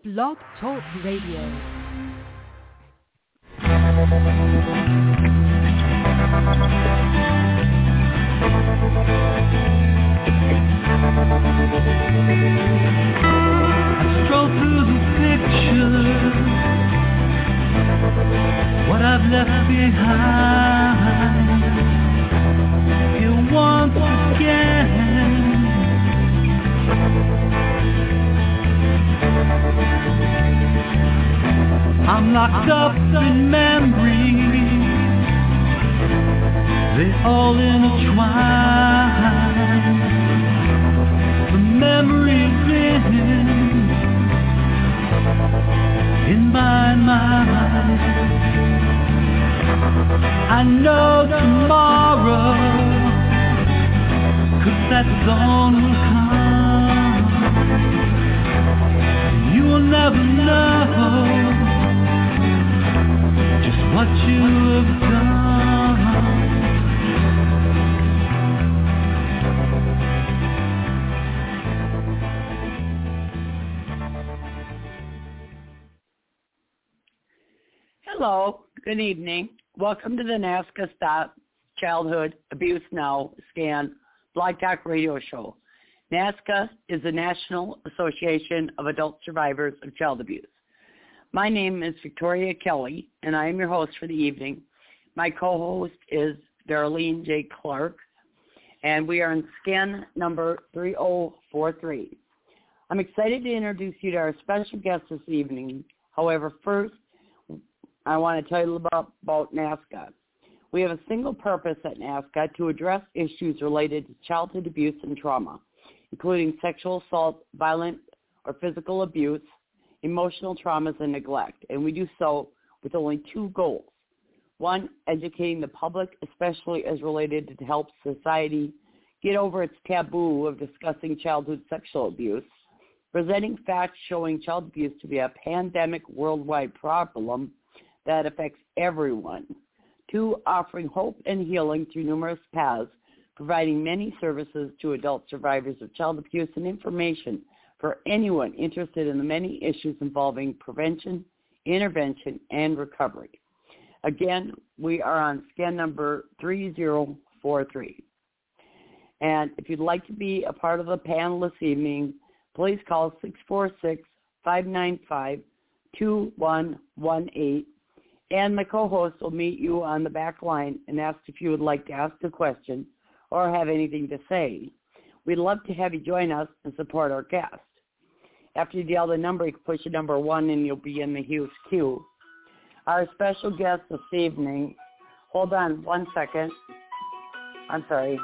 Blog Talk Radio. What I've left behind here once again. I'm locked up in memories, they all intertwine. The memories in my mind. I know tomorrow, 'cause that dawn will come. You will never know just what you have done. Hello, good evening. Welcome to the NAASCA Stop Childhood Abuse Now Scan Blog Talk Radio Show. NAASCA is the National Association of Adult Survivors of Child Abuse. My name is Victoria Kelly, and I am your host for the evening. My co-host is Darlene J. Clark, and we are on scan number 3043. I'm excited to introduce you to our special guest this evening. However, first, I want to tell you about NAASCA. We have a single purpose at NAASCA to address issues related to childhood abuse and trauma, including sexual assault, violent or physical abuse, emotional traumas, and neglect. And we do so with only two goals. One, educating the public, especially as related to help society get over its taboo of discussing childhood sexual abuse, presenting facts showing child abuse to be a pandemic worldwide problem that affects everyone. Two, offering hope and healing through numerous paths, providing many services to adult survivors of child abuse and information for anyone interested in the many issues involving prevention, intervention, and recovery. Again, we are on scan number 3043. And if you'd like to be a part of the panel this evening, please call 646-595-2118. And my co-host will meet you on the back line and ask if you would like to ask a question or have anything to say. We'd love to have you join us and support our guest. After you dial the number, you can push the number 1 and you'll be in the Hughes queue. Our special guest this evening, hold on 1 second. I'm sorry.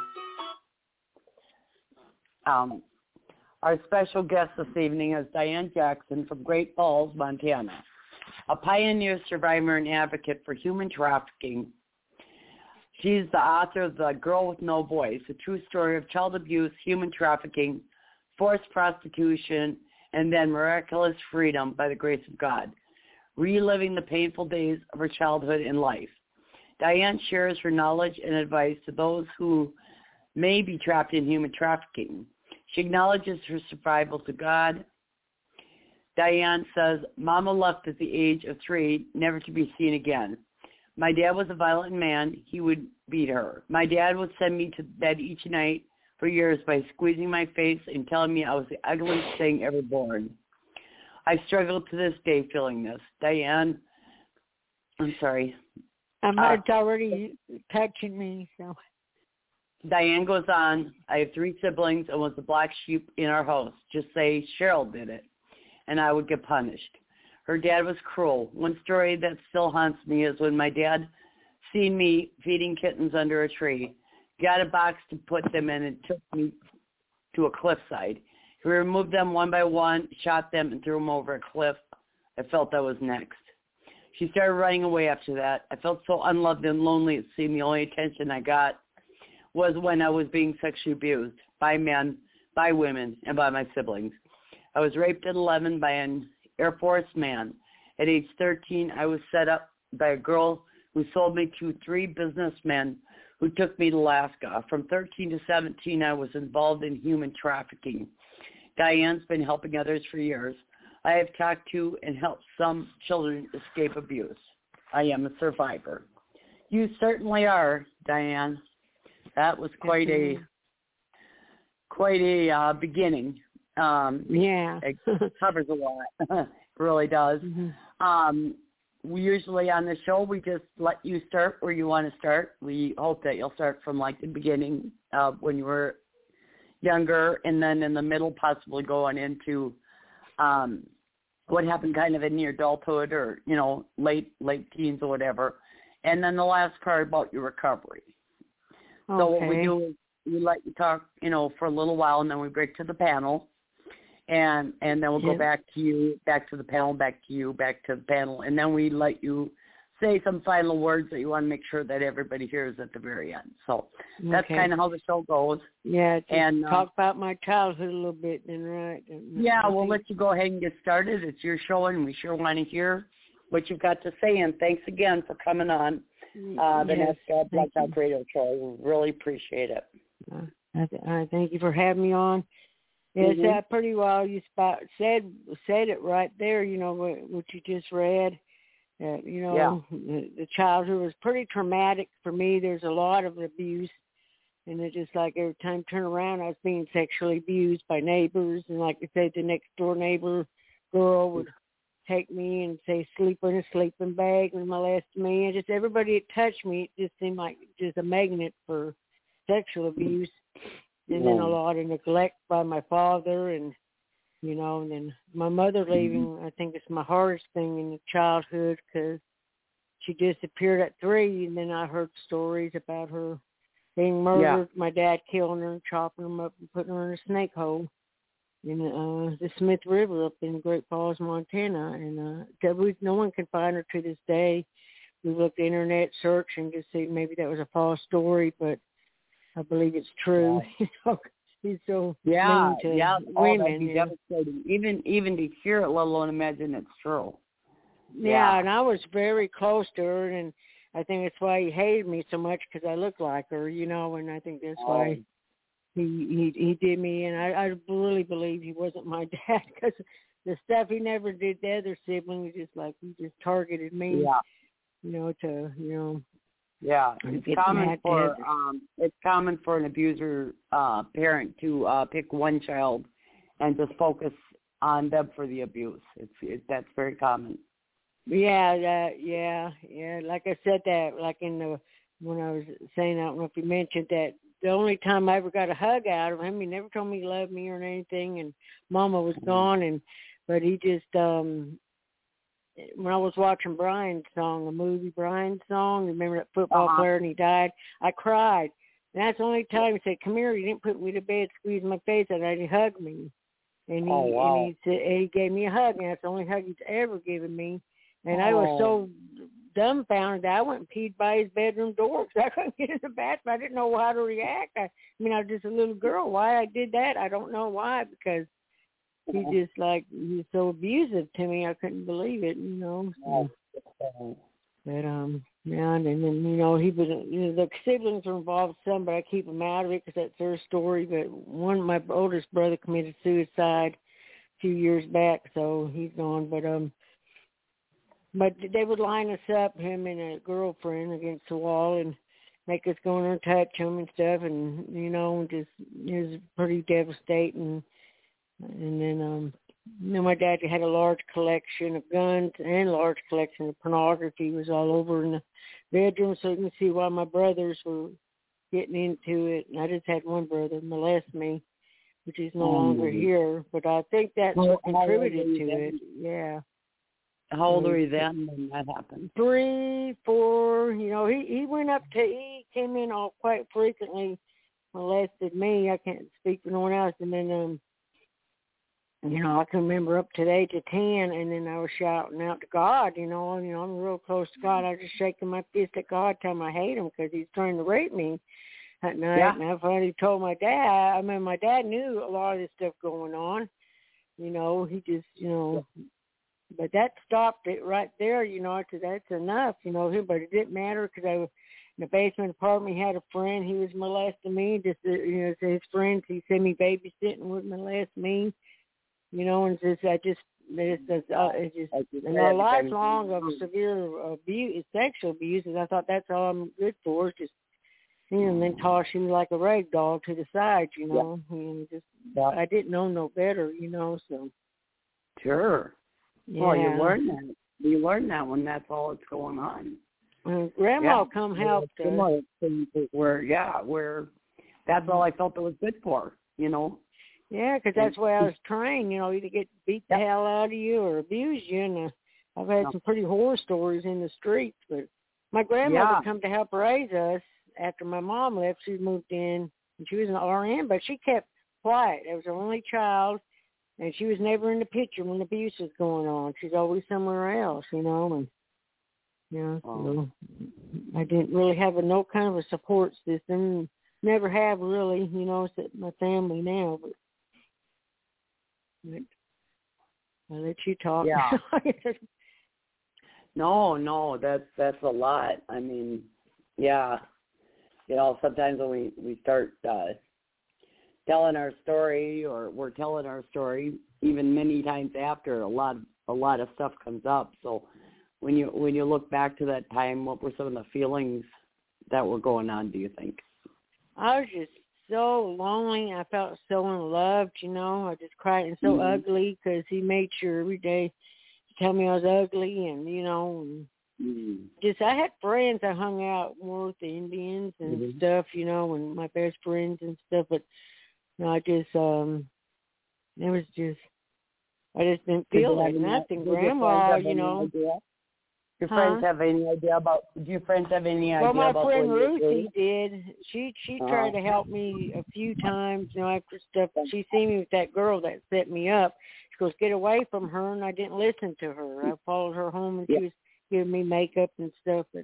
Our special guest this evening is Diane Jackson from Great Falls, Montana, a pioneer, survivor, and advocate for human trafficking. She's the author of The Girl with No Voice, a true story of child abuse, human trafficking, forced prostitution, and then miraculous freedom by the grace of God, reliving the painful days of her childhood and life. Diane shares her knowledge and advice to those who may be trapped in human trafficking. She acknowledges her survival to God. Diane says, Mama left at the age of 3, never to be seen again. My dad was a violent man. He would beat her. My dad would send me to bed each night for years by squeezing my face and telling me I was the ugliest thing ever born. I struggle to this day feeling this. Diane, I'm sorry. It's already touching me, so. Diane goes on, I have 3 siblings and was the black sheep in our house. Just say Cheryl did it, and I would get punished. Her dad was cruel. One story that still haunts me is when my dad seen me feeding kittens under a tree, got a box to put them in, and took me to a cliffside. He removed them one by one, shot them, and threw them over a cliff. I felt I was next. She started running away after that. I felt so unloved and lonely. It seemed the only attention I got was when I was being sexually abused by men, by women, and by my siblings. I was raped at 11 by an Air Force man. At age 13, I was set up by a girl who sold me to 3 businessmen who took me to Alaska. From 13 to 17, I was involved in human trafficking. Diane's been helping others for years. I have talked to and helped some children escape abuse. I am a survivor. You certainly are, Diane. That was quite a beginning. Yeah. It covers a lot. It really does. Mm-hmm. We usually on the show, we just let you start where you want to start. We hope that you'll start from like the beginning when you were younger, and then in the middle possibly go on into what happened kind of in your adulthood or, you know, late teens or whatever. And then the last part about your recovery. Okay. So what we do is we let you talk, you know, for a little while, and then we break to the panel. And then we'll go back to you, back to the panel, back to you, back to the panel. And then we let you say some final words that you want to make sure that everybody hears at the very end. So that's kind of how the show goes. Yeah, and talk about my childhood a little bit then, right? Yeah, we'll let you go ahead and get started. It's your show, and we sure want to hear what you've got to say. And thanks again for coming on the NASCA Black Talk Radio Show. We really appreciate it. I thank you for having me on. Yes, that pretty well. You said it right there. You know what you just read. You know, the childhood was pretty traumatic for me. There's a lot of abuse, and it just like every time I turn around, I was being sexually abused by neighbors, and like I said, the next door neighbor girl would take me and say sleep in a sleeping bag and molest me, and just everybody that touched me, it just seemed like just a magnet for sexual abuse. And then a lot of neglect by my father, and, you know, and then my mother leaving, I think it's my hardest thing in the childhood because she disappeared at 3, and then I heard stories about her being murdered, my dad killing her and chopping them up and putting her in a snake hole in the Smith River up in Great Falls, Montana. And no one can find her to this day. We looked at internet search and just see maybe that was a false story, but I believe it's true. You know, he's so mean to women. That'd be devastating. Even to hear it, let alone imagine it's true. Yeah, and I was very close to her, and I think that's why he hated me so much because I looked like her, you know, and I think that's why he did me. And I really believe he wasn't my dad because the stuff he never did the other siblings, just like he just targeted me, you know, to, you know. Yeah, it's common for an abuser parent to pick one child and just focus on them for the abuse. That's very common. Yeah. Like I said that, like when I was saying, I don't know if you mentioned that the only time I ever got a hug out of him, he never told me he loved me or anything, and Mama was gone, but he just when I was watching Brian's song, the movie Brian's song, remember that football player and he died? I cried. And that's the only time he said, come here, he didn't put me to bed, squeeze my face, and he hugged me. And he said, and he gave me a hug, and that's the only hug he's ever given me. And I was so dumbfounded that I went and peed by his bedroom door because I couldn't get in the bathroom. I didn't know how to react. I mean, I was just a little girl. Why I did that, I don't know why, because he just he was so abusive to me. I couldn't believe it, you know. So, but and then you know he was. You know, the siblings were involved some, but I keep them out of it because that's their story. But my oldest brother committed suicide a few years back, so he's gone. But they would line us up, him and a girlfriend, against the wall and make us go in there and touch him and stuff, and you know, just it was pretty devastating. And then, you know, my dad had a large collection of guns and a large collection of pornography. It was all over in the bedroom, so you can see why my brothers were getting into it. And I just had one brother molest me, which is no longer here. But I think that's what contributed to it. Yeah. How old were you then when that happened? 3, 4. You know, he went up to, he came in all quite frequently, molested me. I can't speak for no one else. And then, you know, I can remember up to the age of 10, and then I was shouting out to God, you know, I'm real close to God. I was just shaking my fist at God, telling him I hate him because he's trying to rape me at night. Yeah. And I finally told my dad. I mean, my dad knew a lot of this stuff going on. You know, he just, you know, but that stopped it right there, you know. I said, that's enough, you know. But it didn't matter because I was in the basement apartment. He had a friend. He was molesting me. Just, you know, his friends, he sent me babysitting would molest me. You know, and just I just it's just a lifelong of severe abuse, sexual abuse, and I thought that's all I'm good for, just, and then toss you like a rag doll to the side, and just, I didn't know no better, so. Sure. Yeah. Well, you learn that when that's all that's going on. Grandma come help us. Where that's all I felt it was good for, Yeah, because that's the way I was trained, either get beat the hell out of you or abuse you. And I've had some pretty horror stories in the streets. But my grandmother come to help raise us after my mom left. She moved in, and she was an RN, but she kept quiet. I was her only child, and she was never in the picture when the abuse was going on. She's always somewhere else, and so I didn't really have no kind of a support system. Never have really, except my family now. But I'll let you talk. Yeah. No, that's a lot. I mean, sometimes when we start telling our story, or we're telling our story, even many times after, a lot of stuff comes up. So when you look back to that time, what were some of the feelings that were going on, do you think? I was just so lonely. I felt so unloved, I just cried and so ugly, because he made sure every day to tell me I was ugly, and, just I had friends I hung out more with the Indians and stuff, and my best friends and stuff, but I just, I just didn't feel like nothing. Grandma, Your friends have any idea about? Do your friends have any idea about? Well, my friend Ruthie did. She tried to help me a few times, after stuff. She seen me with that girl that set me up. She goes, "Get away from her," and I didn't listen to her. I followed her home, and she was giving me makeup and stuff. But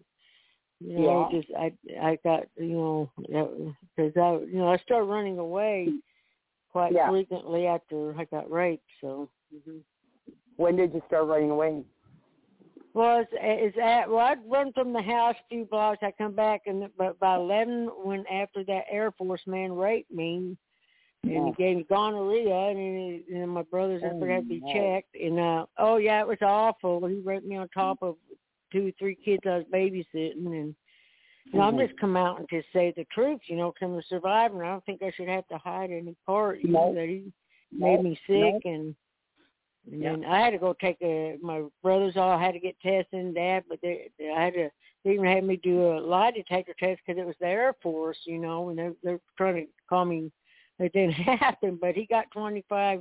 I got because I started running away quite frequently after I got raped. So. When did you start running away? Well, I'd run from the house a few blocks. I come back, and by 11, after that Air Force man raped me, and he gave me gonorrhea, and my brothers had to be checked, and it was awful. He raped me on top of 2-3 kids I was babysitting, and I'm just come out and just say the truth, because I'm a survivor. And I don't think I should have to hide any part. That he made me sick, and then I had to go take my brothers all had to get tested and that, but they even had me do a lie detector test because it was the Air Force, and they're trying to call me. It didn't happen, but he got 25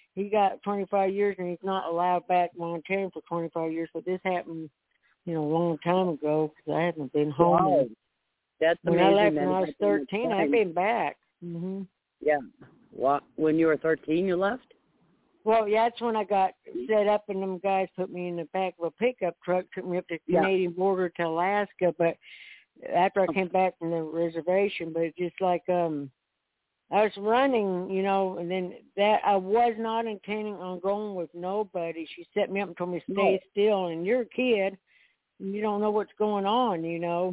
years, and he's not allowed back Montana for 25 years. But this happened, a long time ago, because I haven't been home. Wow. That's when amazing. I left when I was 13, I've been back. Mm-hmm. Yeah. Well, when you were 13, you left? Well, that's when I got set up, and them guys put me in the back of a pickup truck, took me up the Canadian border to Alaska. But after I came back from the reservation, but it's just like I was running, and then that I was not intending on going with nobody. She set me up and told me to stay still, and you're a kid, and you don't know what's going on,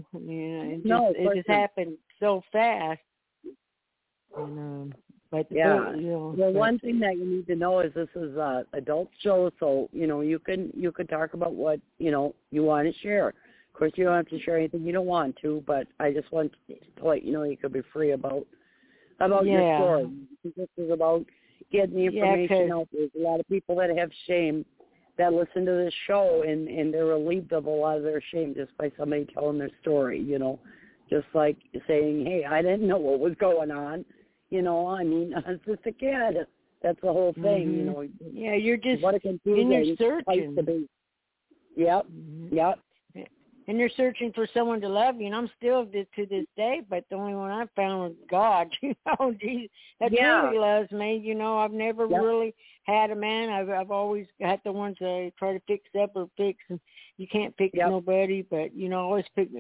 it just happened so fast. And But one thing that you need to know is this is a adult show, so you can talk about what you want to share. Of course, you don't have to share anything you don't want to, but I just want to let you know you could be free about your story. This is about getting the information out. There's a lot of people that have shame that listen to this show, and they're relieved of a lot of their shame just by somebody telling their story. Just like saying, "Hey, I didn't know what was going on." I mean, I was just a kid. That's the whole thing, Yeah, you're just what a confusing in your searching. To be. Yep, yep. And you're searching for someone to love you, and I'm still to this day, but the only one I found was God, Jesus, that really loves me. I've never really had a man. I've always got the ones that I try to fix up or fix, and you can't fix nobody, but, always pick,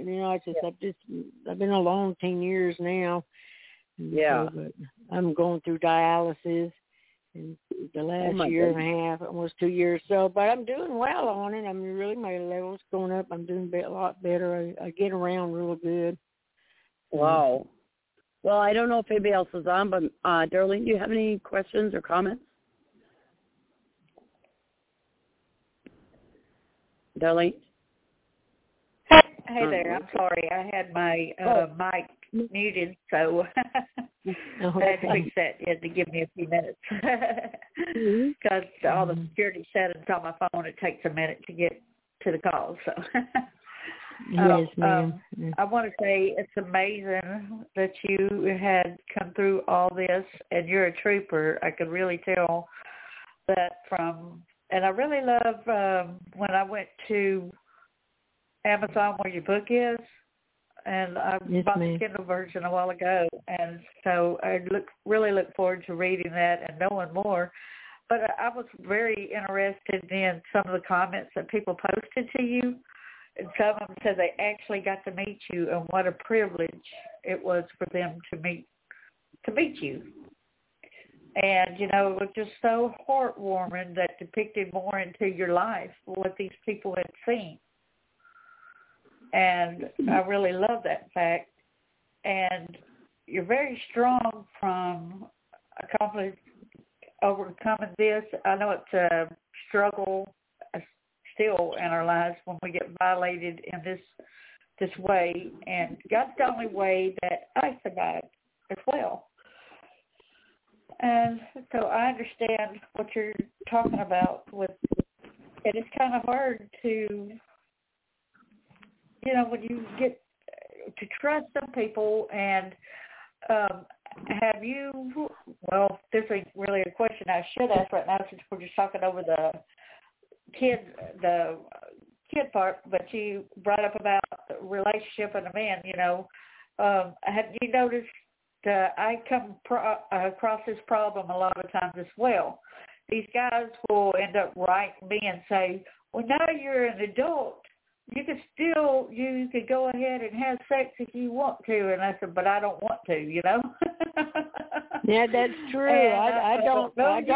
I've been alone 10 years now. Yeah. So, but I'm going through dialysis in the last year and a half, almost 2 years. So, but I'm doing well on it. I mean, really, my level's going up. I'm doing a lot better. I get around real good. Wow. Well, I don't know if anybody else is on, but Darlene, do you have any questions or comments? Darlene? Hey there. I'm sorry. I had my mic muted, so I had to fix that. You had to give me a few minutes because all the security settings on my phone, it takes a minute to get to the call. So, yes, ma'am. I want to say it's amazing that you had come through all this, and you're a trooper. I could really tell that from, and I really love when I went to Amazon where your book is, and I bought the Kindle version a while ago, and so I really look forward to reading that and knowing more. But I was very interested in some of the comments that people posted to you, and some of them said they actually got to meet you, and what a privilege it was for them to meet you. And, it was just so heartwarming that depicted more into your life what these people had seen. And I really love that fact. And you're very strong from overcoming this. I know it's a struggle still in our lives when we get violated in this way. And God's the only way that I survived as well. And so I understand what you're talking about with, and it's kind of hard to, when you get to trust some people. And have you, well, this is really a question I should ask right now since we're just talking over the kid part, but you brought up about the relationship and a man, have you noticed I come across this problem a lot of times as well. These guys will end up writing me and say, well, now you're an adult. You could go ahead and have sex if you want to. And I said, but I don't want to, Yeah, that's true. I don't.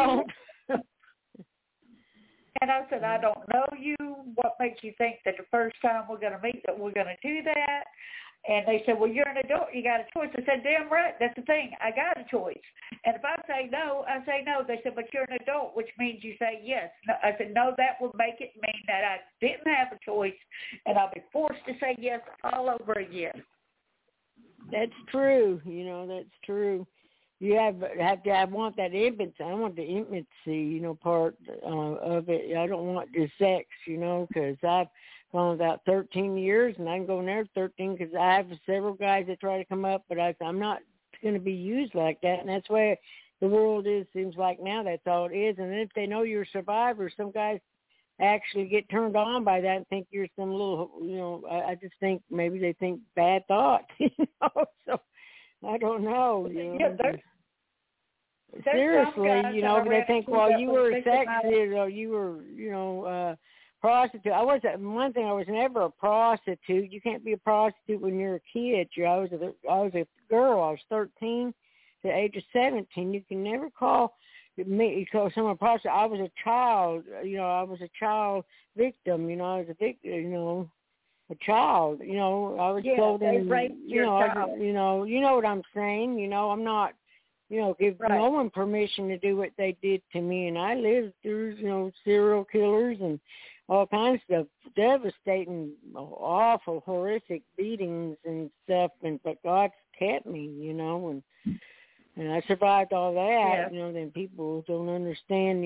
And I said, I don't know you. What makes you think that the first time we're going to meet that we're going to do that? And they said, well, you're an adult. You got a choice. I said, damn right. That's the thing. I got a choice. And if I say no, I say no. They said, but you're an adult, which means you say yes. No, I said, no, that would make it mean that I didn't have a choice, and I'll be forced to say yes all over again. That's true. That's true. You have to. I want that intimacy. I want the intimacy, part of it. I don't want the sex, because I've gone about 13 years, and I can go in there 13 because I have several guys that try to come up, but I'm not going to be used like that, and that's where the world is. Seems like now that's all it is. And then if they know you're a survivor, some guys actually get turned on by that and think you're some little, I just think maybe they think bad thoughts, So I don't know. Yeah, seriously, but they think, well, you were sexy, or you were, prostitute. I was never a prostitute. You can't be a prostitute when you're a kid. I was a girl. I was 13 to the age of 17. You can never call me someone a prostitute. I was a child. I was a child victim. I was a victim. A child. I was told in. You know what I'm saying. I'm not. Give no one permission to do what they did to me. And I lived through, serial killers and all kinds of stuff, devastating, awful, horrific beatings and stuff. But God kept me, and I survived all that. Yeah. Then people don't understand,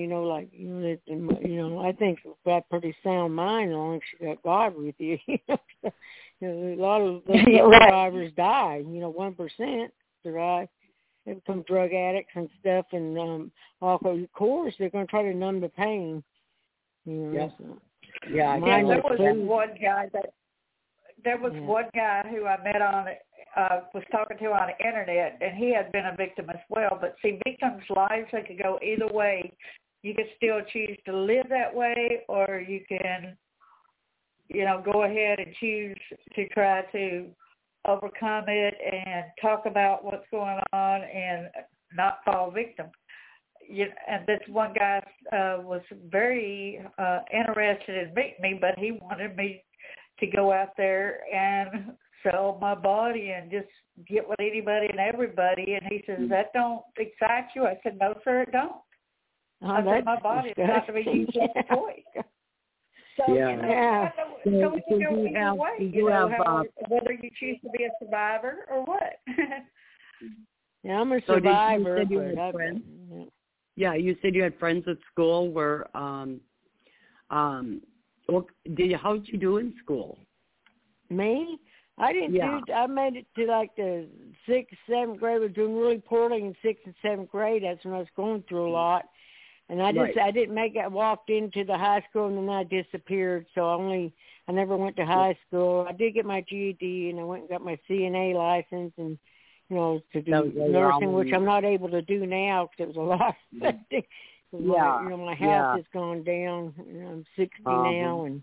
I think you've got a pretty sound mind as long as you got God with you. A lot of survivors die. 1% survive. They become drug addicts and stuff, and of course, they're going to try to numb the pain. Yes. So. Yeah. There was one guy who I met was talking to on the internet, and he had been a victim as well. But see, victims' lives, they could go either way. You can still choose to live that way, or you can, go ahead and choose to try to overcome it and talk about what's going on and not fall victim. And this one guy was very interested in meeting me, but he wanted me to go out there and sell my body and just get with anybody and everybody. And he says, that don't excite you? I said, no, sir, it don't. I said, my body is not to be used as a toy. So Yeah. So you have whether you choose to be a survivor or what. Yeah, I'm a survivor. You said you had friends? Yeah, you said you had friends at school where, how'd you do in school? Me? I didn't do. I made it to like the 6th, 7th grade. I was doing really poorly in 6th and 7th grade. That's when I was going through a lot. And I didn't make it. I walked into the high school and then I disappeared. So I never went to high school. I did get my GED and I went and got my CNA license and, to do nursing, which I'm not able to do now because it was a lot. My house has gone down. I'm 60 now and,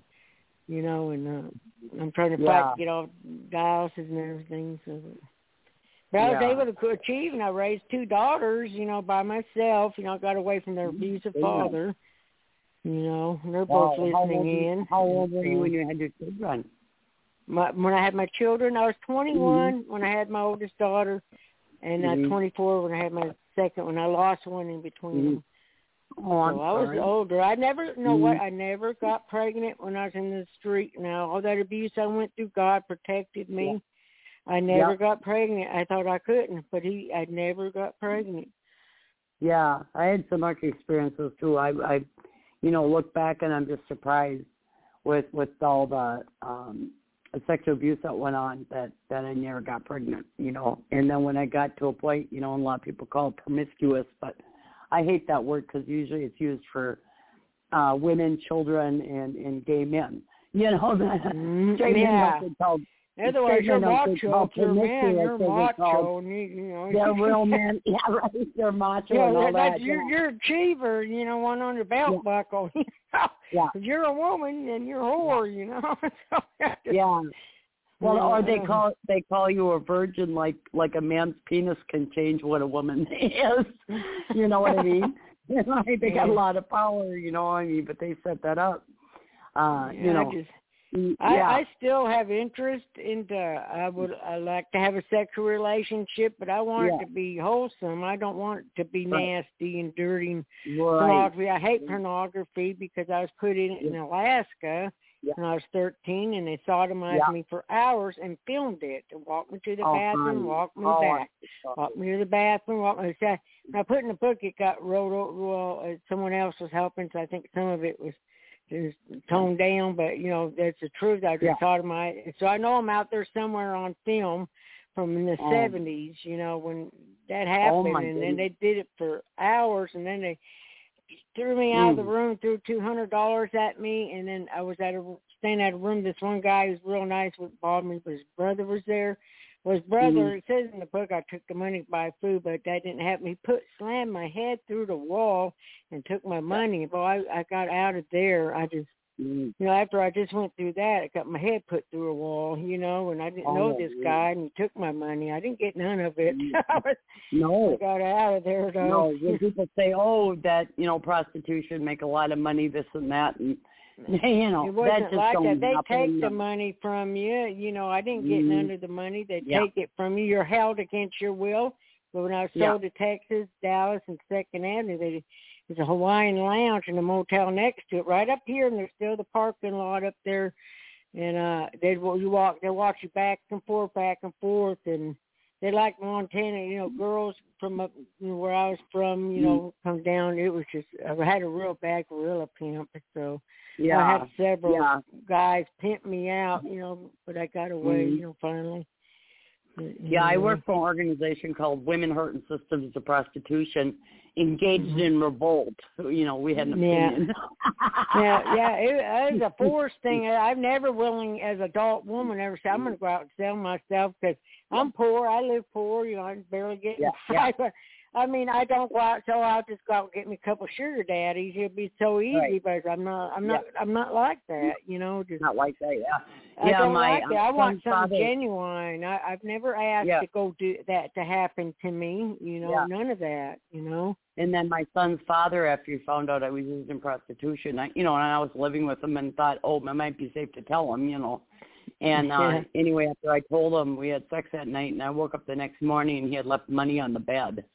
I'm trying to fight to get off dialysis and everything. So. But I was able to achieve, and I raised 2 daughters, by myself. I got away from their abusive father. And they're both listening in. How old were you when you had your children? When I had my children, I was 21 when I had my oldest daughter, and 24 when I had my second one. I lost one in between them. Oh, I was older. I never, I never got pregnant when I was in the street. Now, all that abuse I went through, God protected me. Yeah. I never got pregnant. I thought I couldn't, but I never got pregnant. Yeah, I had some lucky experiences too. I look back and I'm just surprised with all the sexual abuse that went on that I never got pregnant. And then when I got to a point, and a lot of people call it promiscuous, but I hate that word because usually it's used for women, children, and gay men. Straight men called. Otherwise, you're macho. If you're a man, you're macho. They're real men. Yeah, right. They're macho and all that. You're achiever, one on your belt buckle. Yeah. If you're a woman, then you're a whore, Yeah. Well, or they call you a virgin, like a man's penis can change what a woman is. You know what I mean? They got a lot of power, but they set that up. I still have interest into. I like to have a sexual relationship, but I want it to be wholesome. I don't want it to be nasty and dirty. Pornography. I hate pornography because I was put in Alaska when I was 13, and they sodomized me for hours and filmed it. They walked me to the bathroom, walked me back, walked me to the bathroom, walked me to the. When I put in the book, it got wrote. Someone else was helping, so I think some of it was toned down, but that's the truth. I just sodomized. So I know I'm out there somewhere on film from in the 70s. When that happened, and then they did it for hours, and then they threw me out of the room, threw $200 at me, and then I was staying at a room. This one guy who's real nice involved me, but his brother was there. Well, his brother, it says in the book, I took the money to buy food, but that didn't happen. He slammed my head through the wall and took my money. Boy, I got out of there. I just, after I just went through that, I got my head put through a wall, and I didn't know this guy, and he took my money. I didn't get none of it. I got out of there, though. No, when people say, that, prostitution, make a lot of money, this and that, and it wasn't like that. They take the money from you. I didn't get none of the money. They take it from you. You're held against your will. But when I was sold to Texas, Dallas, and 2nd Avenue, there's a Hawaiian lounge and a motel next to it, right up here, and there's still the parking lot up there. And they'll watch you back and forth, and they like Montana, girls from up where I was from, come down. It was just, I had a real bad gorilla pimp, so I had several guys pimp me out, but I got away, finally. I work for an organization called Women Hurt and Systems of Prostitution, engaged in revolt. We had an opinion. It was a forced thing. I've never willing, as an adult woman, ever said, I'm going to go out and sell myself because I'm poor. I live poor. I barely get by. But I don't go out, so I'll just go out and get me a couple sugar daddies. It'll be so easy, but I'm not like that. Just not like that. I don't like that. I want something genuine. I've never asked to go do that to happen to me. None of that. And then my son's father, after he found out I was using prostitution, and I was living with him and thought, it might be safe to tell him, And anyway, after I told him, we had sex that night, and I woke up the next morning and he had left money on the bed.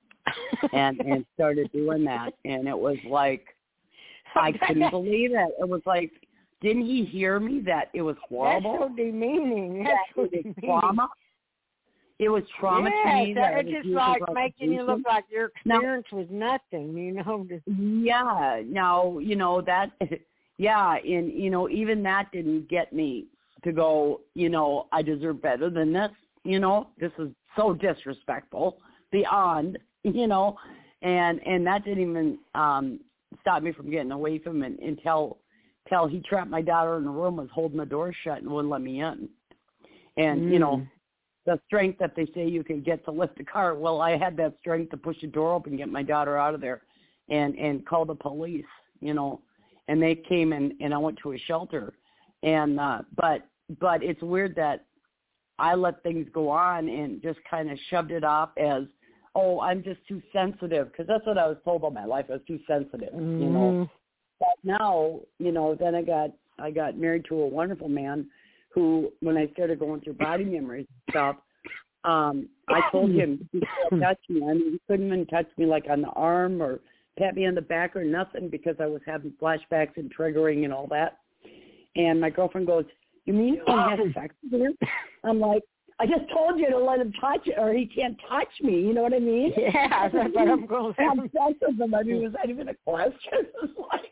and started doing that, and it was like I couldn't believe it. It was like didn't he hear me that it was horrible? That's so demeaning. That's so demeaning. Trauma. It was trauma to me. It's just like making you look like your experience was nothing, Yeah. Now, that, and, even that didn't get me to go, I deserve better than this, this is so disrespectful, beyond, and that didn't even stop me from getting away from him until he trapped my daughter in the room, was holding the door shut and wouldn't let me in. And, the strength that they say you can get to lift a car. Well, I had that strength to push the door open, get my daughter out of there, and call the police, and they came and I went to a shelter. And but it's weird that I let things go on and just kind of shoved it off as, oh, I'm just too sensitive, because that's what I was told all my life. I was too sensitive, But now, then I got married to a wonderful man who, when I started going through body memories and stuff, I told him he couldn't touch me. I mean, he couldn't even touch me like on the arm or pat me on the back or nothing, because I was having flashbacks and triggering and all that. And my girlfriend goes, "You mean you don't have sex with him?" I'm like, "I just told you to let him touch it, or he can't touch me." You know what I mean? Yeah, that's what I'm going to have sex with him. I mean, was that even a question? It's like,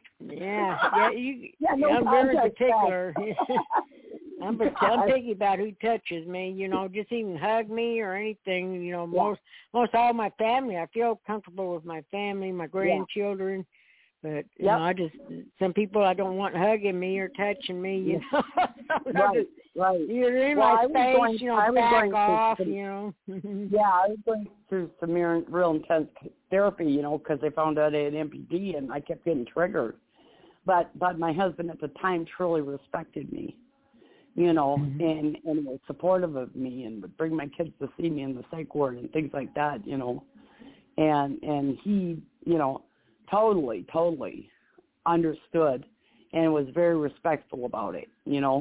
I'm very particular. I'm picky about who touches me, just even hug me or anything, most all my family. I feel comfortable with my family, my grandchildren, but, some people I don't want hugging me or touching me, Right. You're in my space, back off, Yeah, I was going through some real intense therapy, because they found out I had MPD and I kept getting triggered. But my husband at the time truly respected me, and was supportive of me and would bring my kids to see me in the psych ward and things like that, and he, totally understood and was very respectful about it,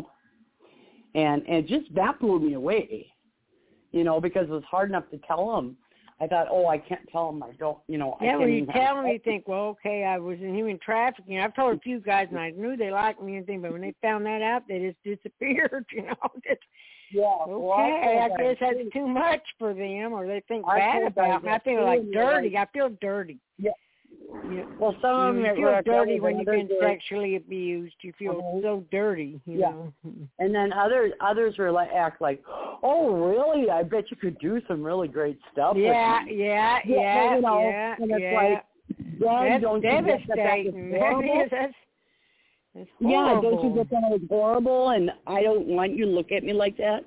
and just that blew me away, because it was hard enough to tell him. I thought, I can't tell him I don't, when you tell them, you think, well, okay, I was in human trafficking. I've told a few guys, and I knew they liked me and everything, but when they found that out, they just disappeared, I guess that's too much for them, or they think bad about me. I feel like dirty. I feel dirty. Yeah. Well, some of them feel dirty when you've been sexually abused. You feel so dirty, you know. And then others are act like, oh, really? I bet you could do some really great stuff. Yeah. And it's like, that's don't devastating. You get that's horrible. Don't you get that it's horrible? And I don't want you to look at me like that.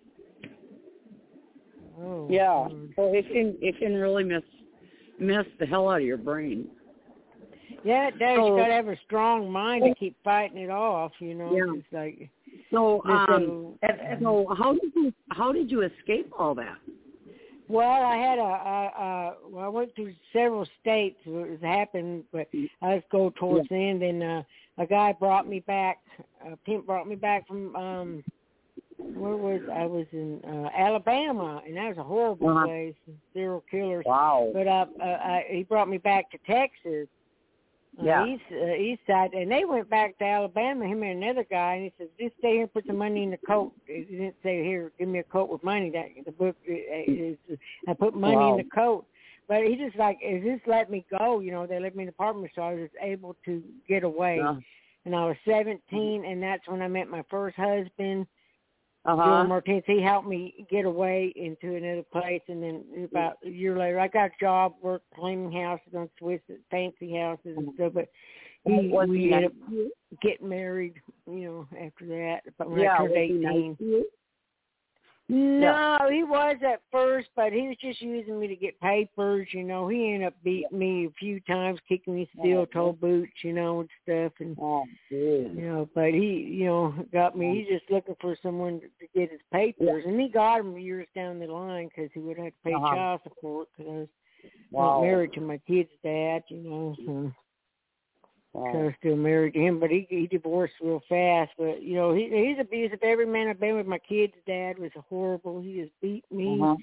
Oh, yeah. Lord. So it can really mess the hell out of your brain. Yeah, it does. You got to have a strong mind to keep fighting it off. Yeah. It's like. So, so how did you escape all that? Well, I had I went through several states. It happened, but I was go towards the end, and a guy brought me back. A pimp brought me back from I was in Alabama, and that was a horrible place, serial killers. Wow. But he brought me back to Texas, east side, and they went back to Alabama, him and another guy, and he said, just stay here and put some money in the coat. He didn't say, here, give me a coat with money. That the book is, I put money in the coat. But he just just let me go. They let me in the apartment, so I was able to get away. Yeah. And I was 17, and that's when I met my first husband, Joe Martinez. He helped me get away into another place, and then about a year later, I got a job, worked cleaning houses on Swiss, fancy houses and stuff. But we ended up getting married, after that. But when I turned 18. No, he was at first, but he was just using me to get papers, He ended up beating me a few times, kicking me steel-toe boots, and stuff. And, but he, got me. He's just looking for someone to get his papers. And he got them years down the line because he would have to pay child support because I was not married to my kid's dad, So. So I'm still married to him, but he divorced real fast. But, he's abusive. Every man I've been with, my kid's dad was horrible. He just beat me,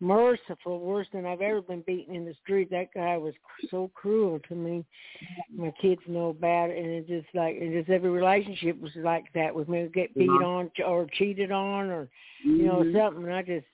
merciful, worse than I've ever been beaten in the street. That guy was so cruel to me. My kids know about it, and it's every relationship was like that with me. Get beat on or cheated on, or something. I just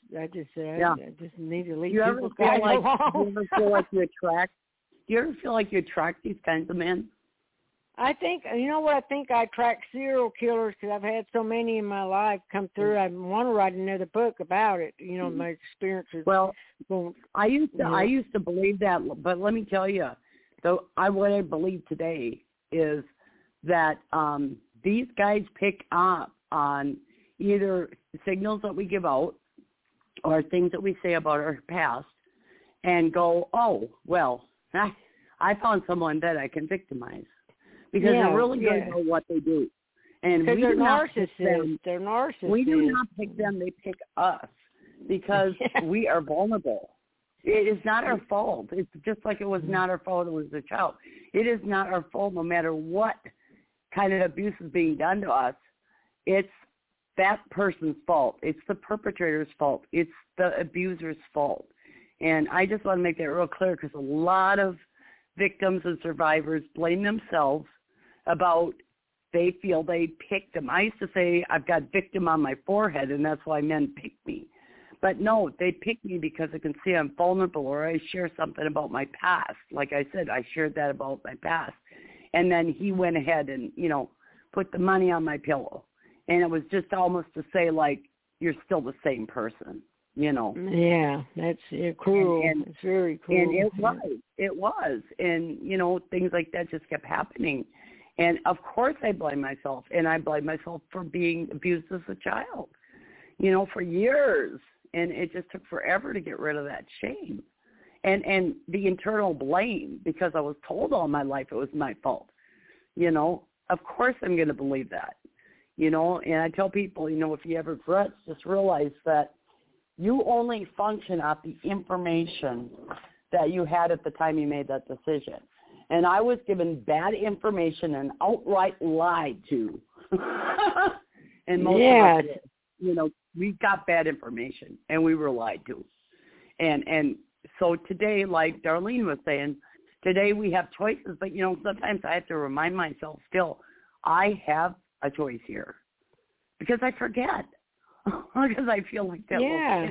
need to leave people guys alone. Do you ever feel like you attract these kinds of men? I think, I think I attract serial killers because I've had so many in my life come through. I want to write another book about it, my experiences. Well, I used to believe that, but let me tell you, what I believe today is that these guys pick up on either signals that we give out or things that we say about our past and go, oh, well, I found someone that I can victimize. Because they're really going to know what they do. And we they're do not narcissists. pick them. They're narcissists. We do not pick them. They pick us because we are vulnerable. It is not our fault. It's just like it was not our fault it was a child. It is not our fault no matter what kind of abuse is being done to us. It's that person's fault. It's the perpetrator's fault. It's the abuser's fault. And I just want to make that real clear because a lot of victims and survivors blame themselves about they feel they picked them. I used to say I've got victim on my forehead and that's why men pick me. But no, they pick me because they can see I'm vulnerable or I share something about my past. Like I said, I shared that about my past. And then he went ahead and, put the money on my pillow. And it was just almost to say, like, you're still the same person, Yeah, that's cruel. And it's very cruel. And it was. And, things like that just kept happening. And, of course, I blame myself. And I blame myself for being abused as a child, for years. And it just took forever to get rid of that shame. And the internal blame, because I was told all my life it was my fault. Of course I'm going to believe that. And I tell people, if you have regrets, just realize that you only function off the information that you had at the time you made that decision. And I was given bad information and outright lied to. And most of us, we got bad information and we were lied to. And so today, like Darlene was saying, today we have choices, but, sometimes I have to remind myself still, I have a choice here because I forget. Because I feel like that.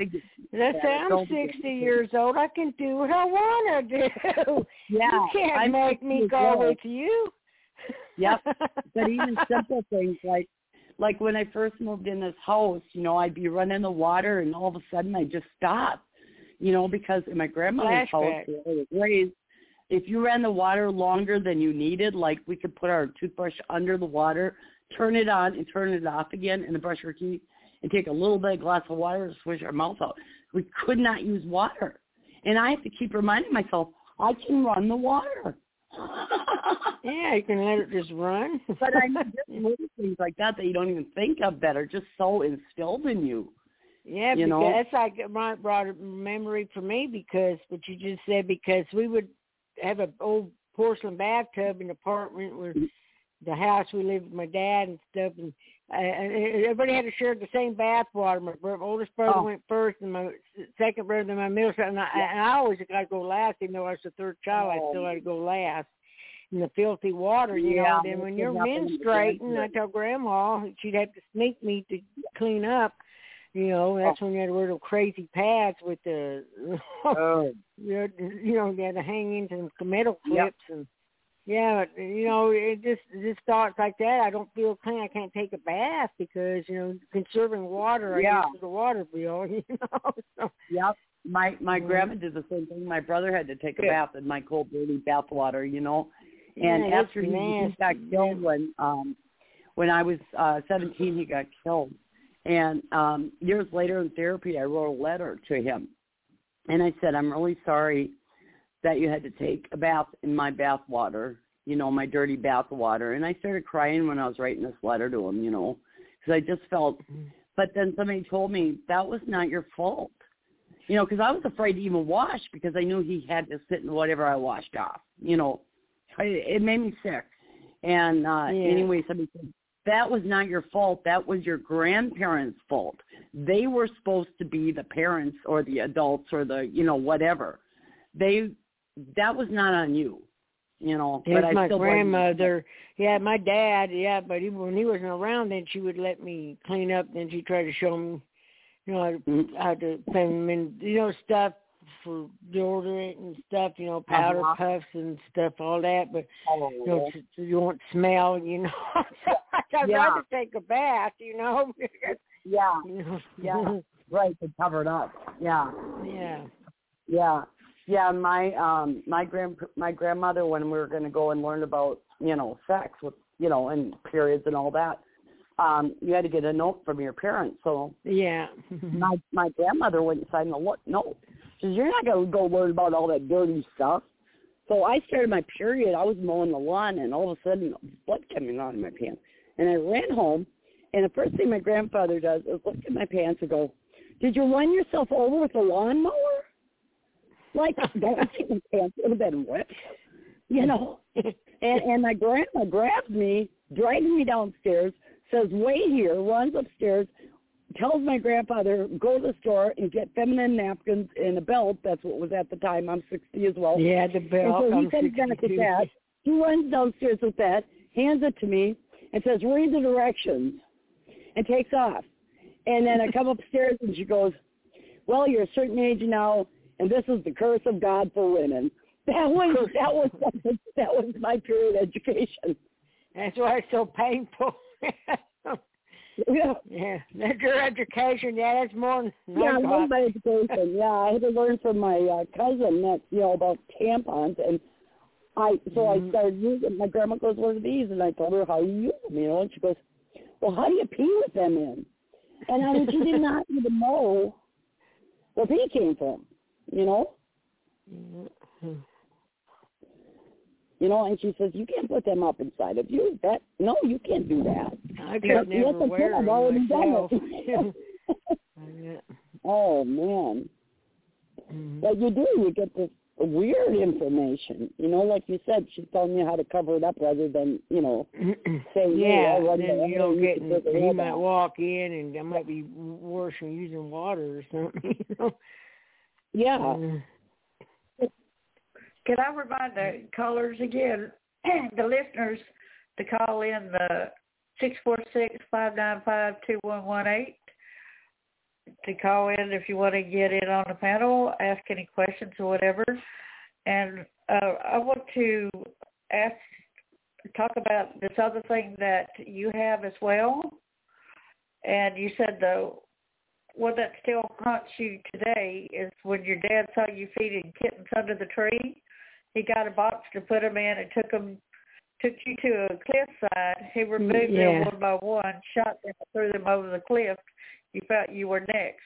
I'm 60 years old. I can do what I want to do. Yeah, you can't make me go with you. Yep. But even simple things like when I first moved in this house, I'd be running the water and all of a sudden I'd just stop. Because in my grandmother's house, where I was raised, if you ran the water longer than you needed, like we could put our toothbrush under the water, turn it on and turn it off again, and brush our teeth, and take a little bit of glass of water to swish our mouth out. We could not use water. And I have to keep reminding myself, I can run the water. Yeah, you can let it just run. But I just little things like that you don't even think of that are just so instilled in you. Yeah, because that's like brought a memory for me because what you just said, because we would have an old porcelain bathtub in the apartment where the house we lived with my dad and stuff, and everybody had to share the same bath water. My oldest brother went first, and my second brother, then my middle son, and I always got to go last, even though I was the third child. I still had to go last. In the filthy water, Then when you're menstruating, I tell Grandma she'd have to sneak me to clean up. That's when you had to wear those crazy pads with the, you had to hang into the metal clips and. Yeah, it just thoughts like that. I don't feel clean. I can't take a bath because, conserving water, I guess, is a water bill, So. Yep. My grandma did the same thing. My brother had to take a bath in my cold, dirty bath water, And after he got killed when I was 17, he got killed. And years later in therapy, I wrote a letter to him. And I said, I'm really sorry that you had to take a bath in my bath water, my dirty bath water. And I started crying when I was writing this letter to him, because I just felt, but then somebody told me that was not your fault, because I was afraid to even wash because I knew he had to sit in whatever I washed off, it made me sick. And anyway, somebody said, that was not your fault. That was your grandparents' fault. they were supposed to be the parents or the adults or the, whatever. That was not on you, It's but my I still grandmother. Yeah, my dad. Yeah, but when he wasn't around, then she would let me clean up. Then she tried to show me, how to put them in, stuff for deodorant and stuff, powder puffs and stuff, all that. But you won't smell, I'd rather take a bath, Yeah. Yeah. Right, to cover it up. Yeah. Yeah. Yeah. Yeah, my grandmother, when we were going to go and learn about, sex with, and periods and all that, you had to get a note from your parents. So yeah, my grandmother wouldn't sign the note. She says, you're not going to go learn about all that dirty stuff. So I started my period. I was mowing the lawn, and all of a sudden, blood coming out of my pants. And I ran home, and the first thing my grandfather does is look at my pants and go, did you run yourself over with a lawnmower? Like, don't you think my pants would have been wet? And my grandma grabs me, drags me downstairs, says, wait here, runs upstairs, tells my grandfather, go to the store and get feminine napkins and a belt. That's what was at the time. I'm 60 as well. Yeah, the belt. And so he said he's going to get that. He runs downstairs with that, hands it to me, and says, read the directions, and takes off. And then I come upstairs, and she goes, well, you're a certain age now, and this is the curse of God for women. That was my period education. That's why it's so painful. Yeah, that's your education. Yeah, that's more than I learned my education. Yeah, I had to learn from my cousin that about tampons, and I started using. My grandma goes, "What are these?" And I told her how you use them, and she goes, "Well, how do you pee with them in?" And she did not even know where pee came from, and she says, you can't put them up inside of you. No, you can't do that. I could never wear them myself. Oh, man. Mm-hmm. But you get this weird information. Like you said, she's telling you how to cover it up rather than, say, yeah, then he might walk in and that might be worse than using water or something, Yeah. Can I remind the callers again, the listeners, to call in the 646-595-2118 to call in if you want to get in on the panel, ask any questions or whatever. And I want to talk about this other thing that you have as well. And you said the one that still haunts you today is when your dad saw you feeding kittens under the tree. He got a box to put them in and took you to a cliffside. He removed them one by one, shot them, threw them over the cliff. You felt you were next.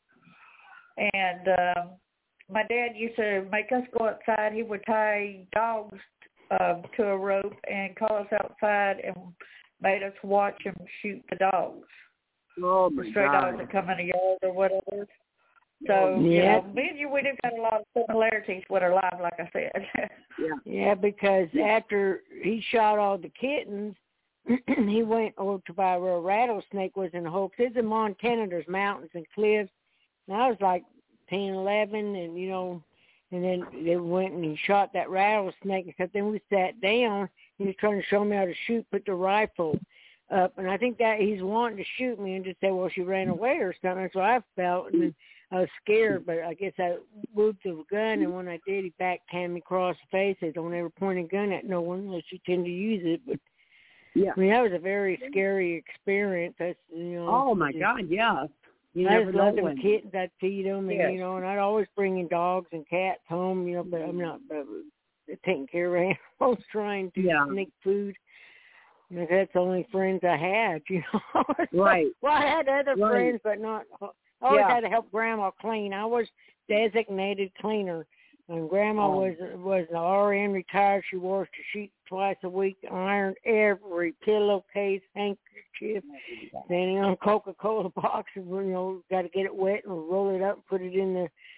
And my dad used to make us go outside. He would tie dogs to a rope and call us outside and made us watch him shoot the dogs. Oh, my the stray God. dogs that come in the yard or whatever. So, me and you, we do got a lot of similarities with our lives, like I said. Yeah, because after he shot all the kittens, he went over to by where a rattlesnake was in the hole. 'Cause it's in Montana, there's mountains and cliffs. And I was like 10, 11, and, and then they went and he shot that rattlesnake. Except then we sat down. He was trying to show me how to shoot, put the rifle up. And I think that he's wanting to shoot me and just say, well, she ran away or something. That's what I felt. And then I was scared, but I guess I moved to a gun, and when I did, he backhanded me across the face. They don't ever point a gun at no one unless you tend to use it. But I mean, that was a very scary experience. That's Oh my God, yeah. I just loved them kittens. I'd feed them, and and I'd always bring in dogs and cats home. But I'm not taking care of animals, trying to sneak food. That's the only friends I had. Right. Well, I had other friends, but not. I always had to help Grandma clean. I was designated cleaner. And Grandma was an RN, retired. She washed the sheets twice a week, ironed every pillowcase, handkerchief, then Coca-Cola box. Got to get it wet and roll it up and put it in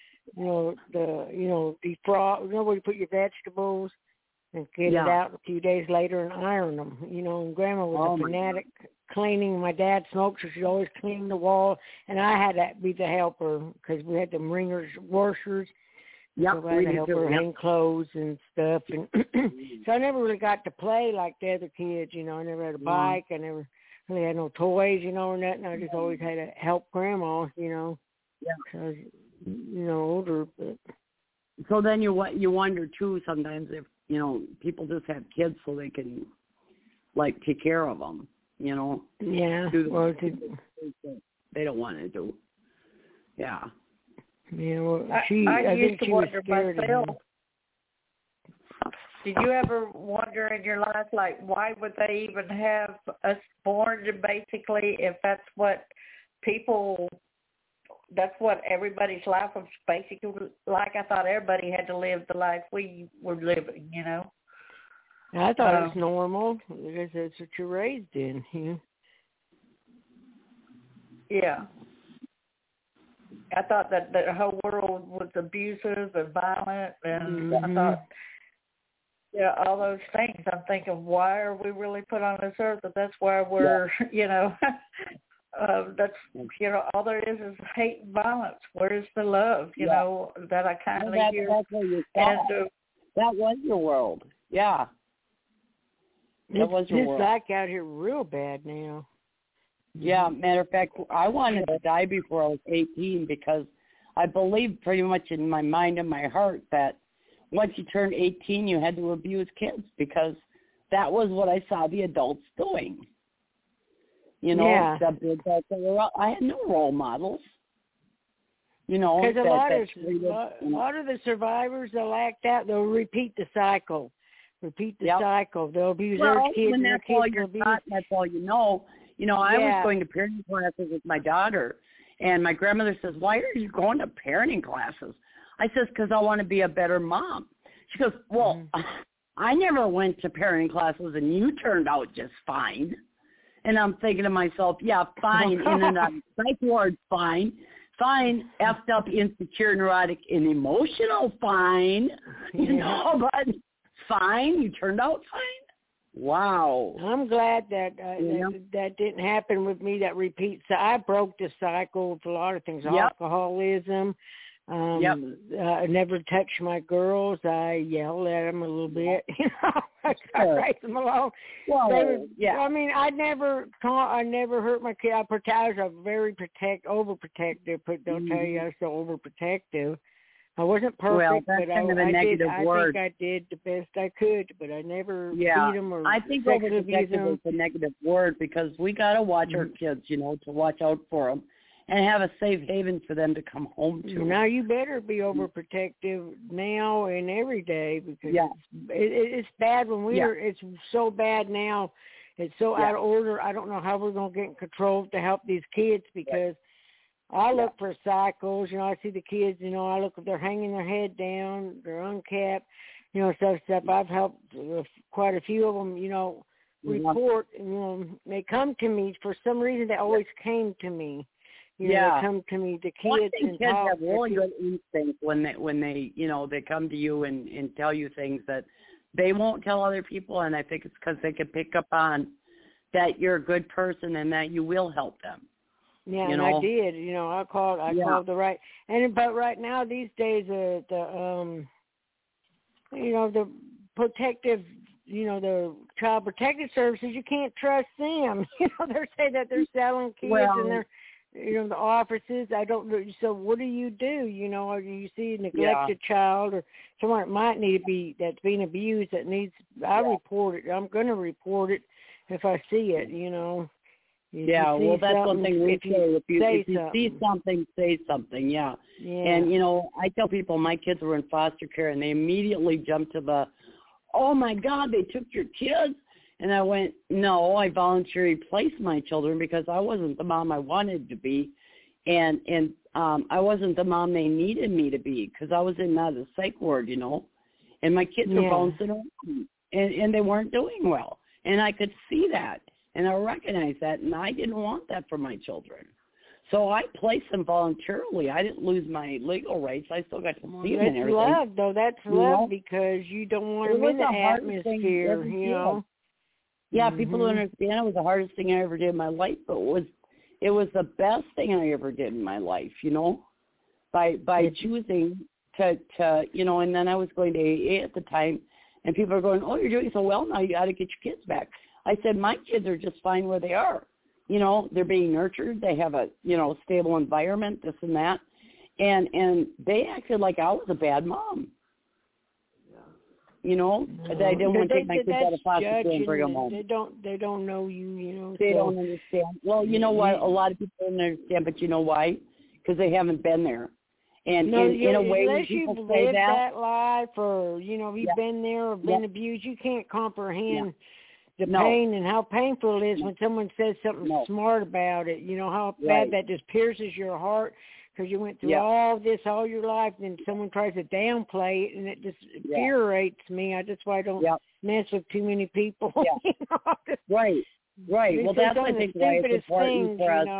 the defrost. Where you put your vegetables and get it out a few days later and iron them. And Grandma was a fanatic cleaning. My dad smoked, so she'd always clean the wall, and I had to be the helper because we had them ringers, washers. Yep, so I had to help her hang clothes and stuff, and so I never really got to play like the other kids. You know, I never had a bike. I never really had no toys, you know, or nothing. I just always had to help Grandma, you know. Yeah. Because, you know, older, but. So then you wonder too sometimes if, you know, people just have kids so they can like take care of them, you know. Yeah. Well, they don't want to do. Yeah. Yeah. Well, I used to wonder myself. Did you ever wonder in your life, like, why would they even have us born? Basically, if that's what that's what everybody's life was basically like. I thought everybody had to live the life we were living, you know. I thought it was normal because that's what you're raised in. Yeah. I thought that the whole world was abusive and violent, and I thought, all those things. I'm thinking, why are we really put on this earth? But that's why we're, you know, that's, you know, all there is hate and violence. Where is the love, you know, that I kindly hear? That's what you thought. That was your world. Yeah. That was your world. It's like out here real bad now. Yeah, matter of fact, I wanted to die before I was 18 because I believed pretty much in my mind and my heart that once you turned 18, you had to abuse kids because that was what I saw the adults doing. You know, the adults that were out, I had no role models. You know, because a lot of the survivors, they'll act out, they'll repeat the cycle. Cycle. They'll abuse their kids. When that's all you're taught, that's all you know. You know, I was going to parenting classes with my daughter, and my grandmother says, "Why are you going to parenting classes?" I says, "Because I want to be a better mom." She goes, "Well, I never went to parenting classes, and you turned out just fine." And I'm thinking to myself, yeah, fine, in and out, psych ward, fine, effed up, insecure, neurotic, and emotional, fine, you know, but fine, you turned out fine. Wow. I'm glad that that didn't happen with me, that repeat. So I broke the cycle with a lot of things, alcoholism. I never touched my girls. I yelled at them a little bit, you know. I raised them along. Well, I mean, I never hurt my kid. I was very overprotective. But don't tell you I was so overprotective. I wasn't perfect, that's but kind of a negative word. I think I did the best I could, but I never beat them or I think overprotective is a negative word because we got to watch our kids, you know, to watch out for them and have a safe haven for them to come home to. Now you better be overprotective now and every day because it's bad when it's so bad now. It's so out of order. I don't know how we're going to get in control to help these kids because I look for cycles. You know, I see the kids, you know, I look if they're hanging their head down, they're uncapped, you know, stuff. I've helped quite a few of them, you know, report. You know, they come to me. For some reason, they always came to me. You know, they come to me, the kids, and kids have really good instinct when they, you know, they come to you and tell you things that they won't tell other people, and I think it's because they can pick up on that you're a good person and that you will help them. Yeah, you and know? I did. You know, I called the right, but right now these days you know, the protective, you know, the child protective services, you can't trust them. You know, they're saying that they're selling kids and they're, you know, the offices. I don't know. So what do? You know, or you see a neglected child or someone that might need to be, that's being abused, that needs, I report it. I'm going to report it if I see it, you know. Well, that's one thing we say. If you see something, say something, And, you know, I tell people my kids were in foster care, and they immediately jump to the, oh, my God, they took your kids. And I went, no, I voluntarily placed my children because I wasn't the mom I wanted to be. And I wasn't the mom they needed me to be because I was in a psych ward, you know. And my kids were bouncing around, and they weren't doing well. And I could see that. And I recognize that, and I didn't want that for my children. So I placed them voluntarily. I didn't lose my legal rights. I still got to see them and everything. That's love, though. That's love because you don't want them in the atmosphere, you know. Yeah, people don't understand it was the hardest thing I ever did in my life, but it was the best thing I ever did in my life, you know, by choosing to you know, and then I was going to AA at the time, and people are going, oh, you're doing so well now, you got to get your kids back. I said, my kids are just fine where they are. You know, they're being nurtured. They have a, you know, stable environment, this and that. And they acted like I was a bad mom. You know, I didn't want to take my kids out of foster care and bring them home. They don't know you, you know. They don't understand. Well, you know what? A lot of people don't understand, but you know why? Because they haven't been there. And in a way, when people you've say lived that life, or you know, you've been there or been abused, you can't comprehend the pain and how painful it is when someone says something smart about it. You know how bad that just pierces your heart. Because you went through all this all your life, and then someone tries to downplay it, and it just infuriates me. That's why I don't mess with too many people. You know? Right. Well, that's I think why it's important for us.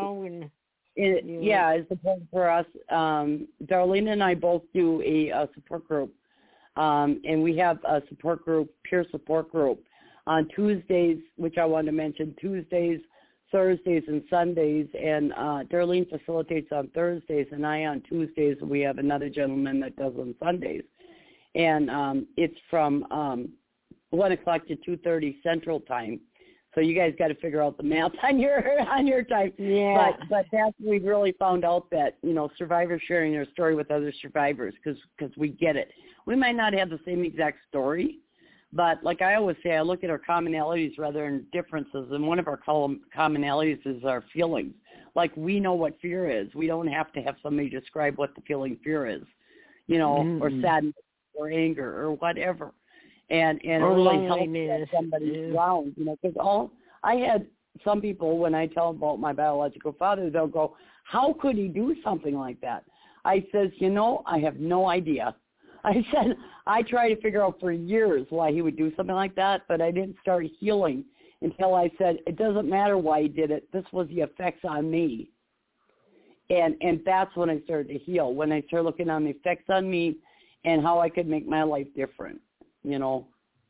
It's important for us. Darlene and I both do a support group, and we have a support group, peer support group, on Tuesdays, which I want to mention, Tuesdays, Thursdays, and Sundays, and Darlene facilitates on Thursdays, and I on Tuesdays. We have another gentleman that does on Sundays, and it's from 1 o'clock to 2:30 Central Time. So you guys got to figure out the math on your time. Yeah. But that's we've really found out that, you know, survivors sharing their story with other survivors because we get it. We might not have the same exact story, but like I always say, I look at our commonalities rather than differences, and one of our commonalities is our feelings. Like we know what fear is. We don't have to have somebody describe what the feeling fear is, you know, or sadness or anger or whatever. And it really helps that somebody's around, you know, because I had some people, when I tell them about my biological father, they'll go, how could he do something like that? I says, you know, I have no idea. I said, I tried to figure out for years why he would do something like that, but I didn't start healing until I said, it doesn't matter why he did it. This was the effects on me. And that's when I started to heal, when I started looking on the effects on me and how I could make my life different, you know.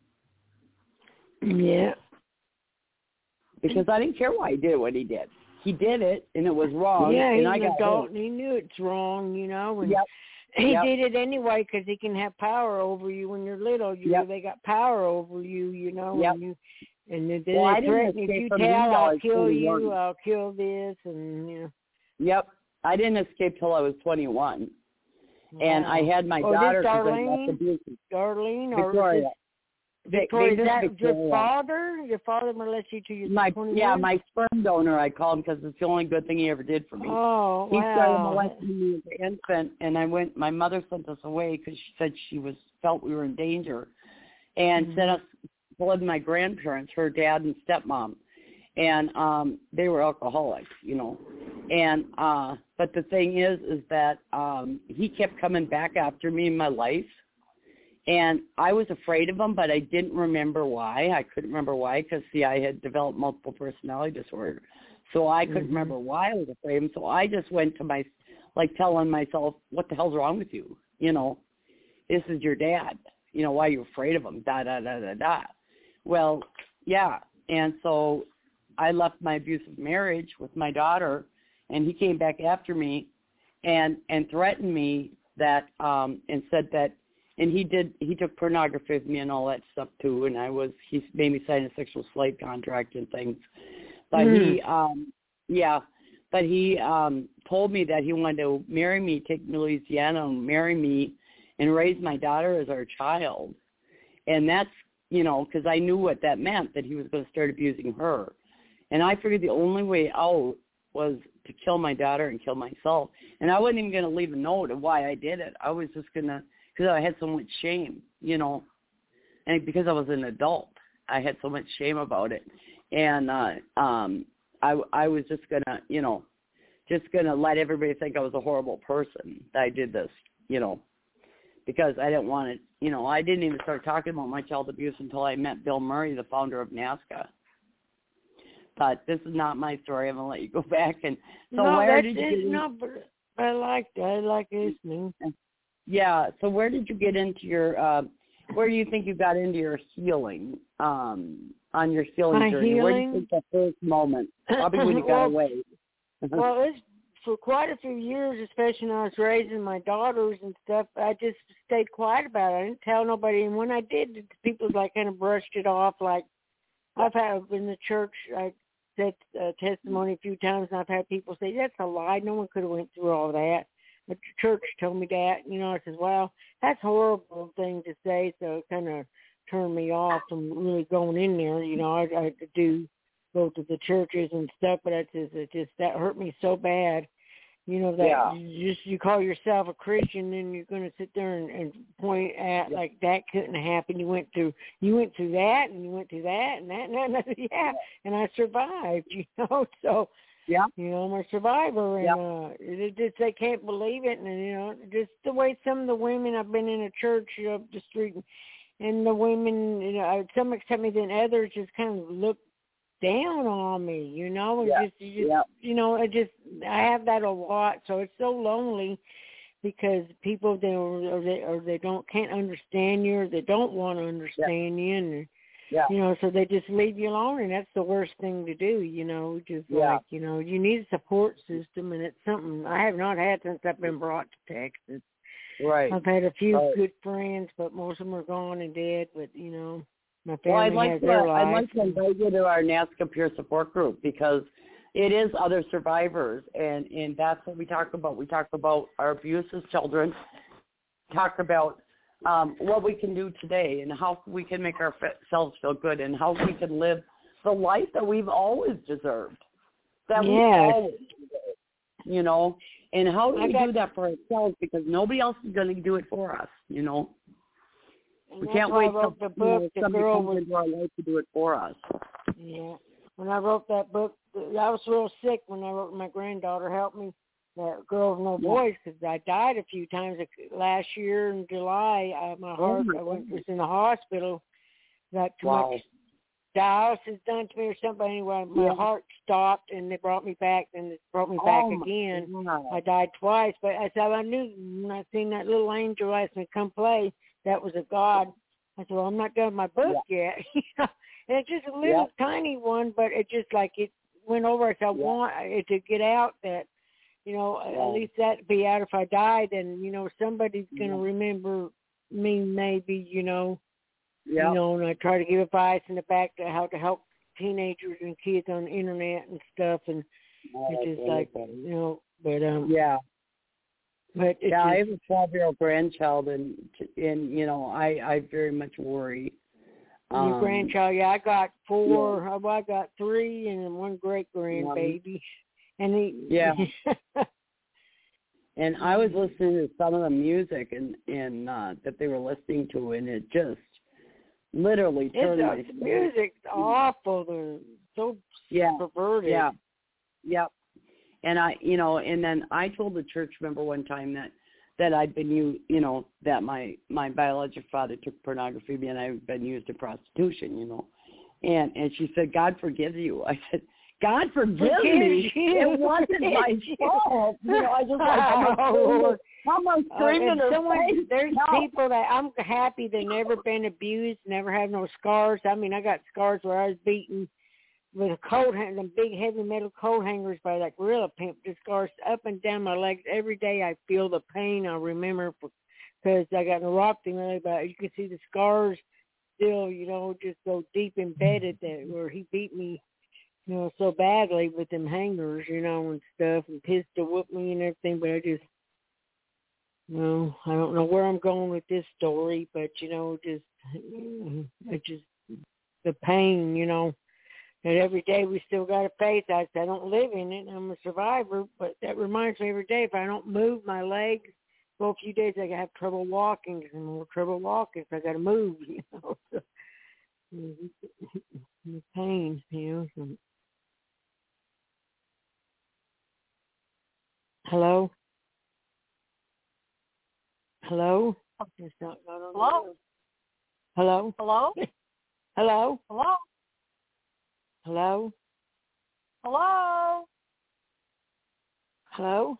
Yeah. Because I didn't care why he did what he did. He did it, and it was wrong. Yeah, he's an adult, and he knew it's wrong, you know. And he did it anyway because he can have power over you when you're little. You know, they got power over you, you know. And then they threaten you. If you tell, I'll kill you, I'll kill this, and, you know. Yep. I didn't escape till I was 21. Wow. And I had my daughter. Darlene, Victoria. Victoria, is that your father? Your father molested you to your 21? Yeah, my sperm donor, I call him, because it's the only good thing he ever did for me. Oh, He started molesting me as an infant, and my mother sent us away because she said she felt we were in danger, and sent us blood my grandparents, her dad and stepmom, and they were alcoholics, you know. And but the thing is that he kept coming back after me in my life. And I was afraid of him, but I didn't remember why. I couldn't remember why because, see, I had developed multiple personality disorder. So I couldn't remember why I was afraid of him. So I just went to telling myself, what the hell's wrong with you? You know, this is your dad. You know, why are you afraid of him? Da. Well, yeah. And so I left my abusive marriage with my daughter, and he came back after me and threatened me that and said that, and he took pornography with me and all that stuff too, and he made me sign a sexual slave contract and things. But he told me that he wanted to marry me, take me to Louisiana and marry me and raise my daughter as our child. And that's, you know, because I knew what that meant, that he was going to start abusing her. And I figured the only way out was to kill my daughter and kill myself. And I wasn't even going to leave a note of why I did it. I was just going to, because I had so much shame, you know, and because I was an adult, I had so much shame about it. And I was just going to, you know, let everybody think I was a horrible person that I did this, you know, because I didn't want it, you know, I didn't even start talking about my child abuse until I met Bill Murray, the founder of NAASCA. But this is not my story. I'm going to let you go back. And so where did you... No, but I like listening. Yeah. So where did you get into your, where do you think you got into your healing? on your healing My journey? Where do you think the first moment? Probably when you got away. Well, it's for quite a few years, especially when I was raising my daughters and stuff. I just stayed quiet about it. I didn't tell nobody. And when I did, people like kind of brushed it off. Like I've had in the church, I said testimony a few times, and I've had people say that's a lie. No one could have went through all that. But the church told me that. I said, well, that's a horrible thing to say. So it kind of turned me off from really going in there. I do go to the churches and stuff, but it just that hurt me so bad. That you call yourself a Christian, then you're going to sit there and point at like that couldn't happen. You went through that, and you went through that, and that, and that, and I survived. So. Yeah. I'm a survivor, and it just they can't believe it, and just the way some of the women I've been in a church up the street, and the women, some accept me, then others just kind of look down on me, and I have that a lot, so it's so lonely because people they can't understand you, or they don't want to understand you, and so they just leave you alone, and that's the worst thing to do, like, you need a support system, and it's something I have not had since I've been brought to Texas. Right. I've had a few good friends, but most of them are gone and dead, but, my family has their life. I'd like to invite you to our NAASCA peer support group because it is other survivors, and that's what we talk about. We talk about our abuse as children, talk about what we can do today and how we can make ourselves feel good and how we can live the life that we've always deserved, that we've always deserved, and how do we do that for ourselves because nobody else is going to do it for us, We can't wait till somebody comes into our life to do it for us. Yeah. When I wrote that book, I was real sick when I wrote. My granddaughter helped me, that Girl with No Voice, because I died a few times last year in July. My heart, was in the hospital. Got too much dialysis done to me or something. Anyway, my heart stopped, and they brought me back, and it brought me back again. I died twice, but I knew when I seen that little angel ask me to come play, that was a God. I said, well, I'm not done with my book yet. And it's just a little tiny one, but it just like it went over. I said, I want it to get out that, at least that be out if I die, then, somebody's going to remember me maybe, and I try to give advice in the back to how to help teenagers and kids on the internet and stuff. And it's just like, But I have a 12-year-old grandchild, and I very much worry. Your grandchild, I got 4. I got 3, and one great grandbaby. And and I was listening to some of the music and that they were listening to, and it just literally turned my the music's awful. They're so perverted. Yeah. And and then I told the church member one time that I'd been that my biological father took pornography and I've been used in prostitution, and she said, God forgives you. I said, God forgive me. It wasn't my fault. I just I'm screaming there's people that I'm happy they've never been abused, never have no scars. I mean, I got scars where I was beaten with a coat hanger, them big heavy metal coat hangers by that gorilla pimp. The scars up and down my legs every day. I feel the pain. I remember because I got neuropathy really bad. You can see the scars still, just so deep embedded that where he beat me, so badly with them hangers, and stuff, and pistol whooped me and everything. But I just, I don't know where I'm going with this story, but just the pain, that every day we still got to face. I don't live in it. I'm a survivor, but that reminds me every day if I don't move my legs, well, a few days I have trouble walking, and more trouble walking, so I got to move, So, the pain, So. Hello? Hello? It's not on. Hello? Hello? Hello? Hello? Hello? Hello? Hello? Hello?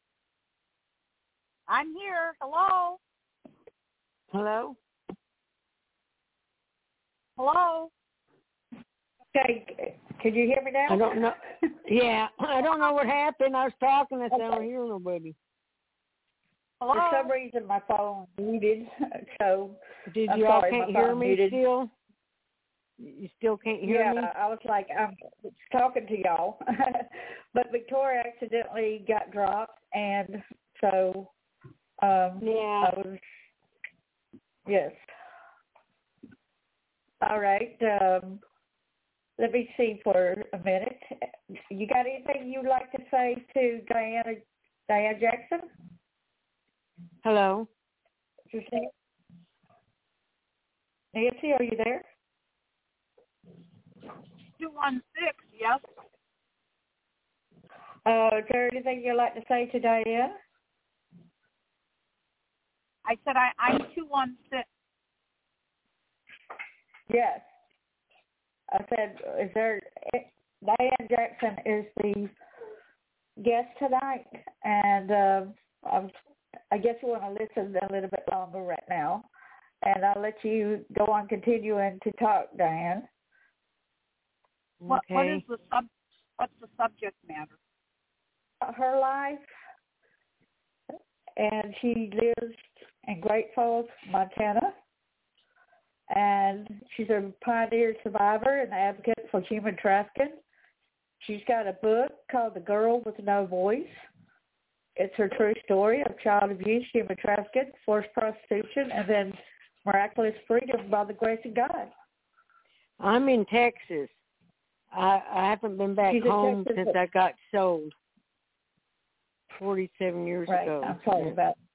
I'm here. Hello? Hello? Hello? Okay, can you hear me now? I don't know. Yeah, I don't know what happened. I was talking, I don't hear nobody. Hello? For some reason, my phone muted, so Did I'm you all sorry, can't my hear phone me muted. still? You still can't hear me? Yeah, I was like, I'm talking to y'all. But Victoria accidentally got dropped, and so yeah. I was, yes. All right. Let me see for a minute. You got anything you'd like to say to Diane Jackson? Hello? Nancy, are you there? 216, yes. Is there anything you'd like to say to Diane? I said I'm 216. Yes. I said, Diane Jackson is the guest tonight, and I guess you want to listen a little bit longer right now, and I'll let you go on continuing to talk, Diane. Okay. What's the subject matter? Her life, and she lives in Great Falls, Montana, and she's a pioneer survivor and advocate for human trafficking. She's got a book called The Girl with No Voice. It's her true story of child abuse, human trafficking, forced prostitution, and then miraculous freedom by the grace of God. I'm in Texas. I haven't been back home since I got sold 47 years ago. I'm sorry about it.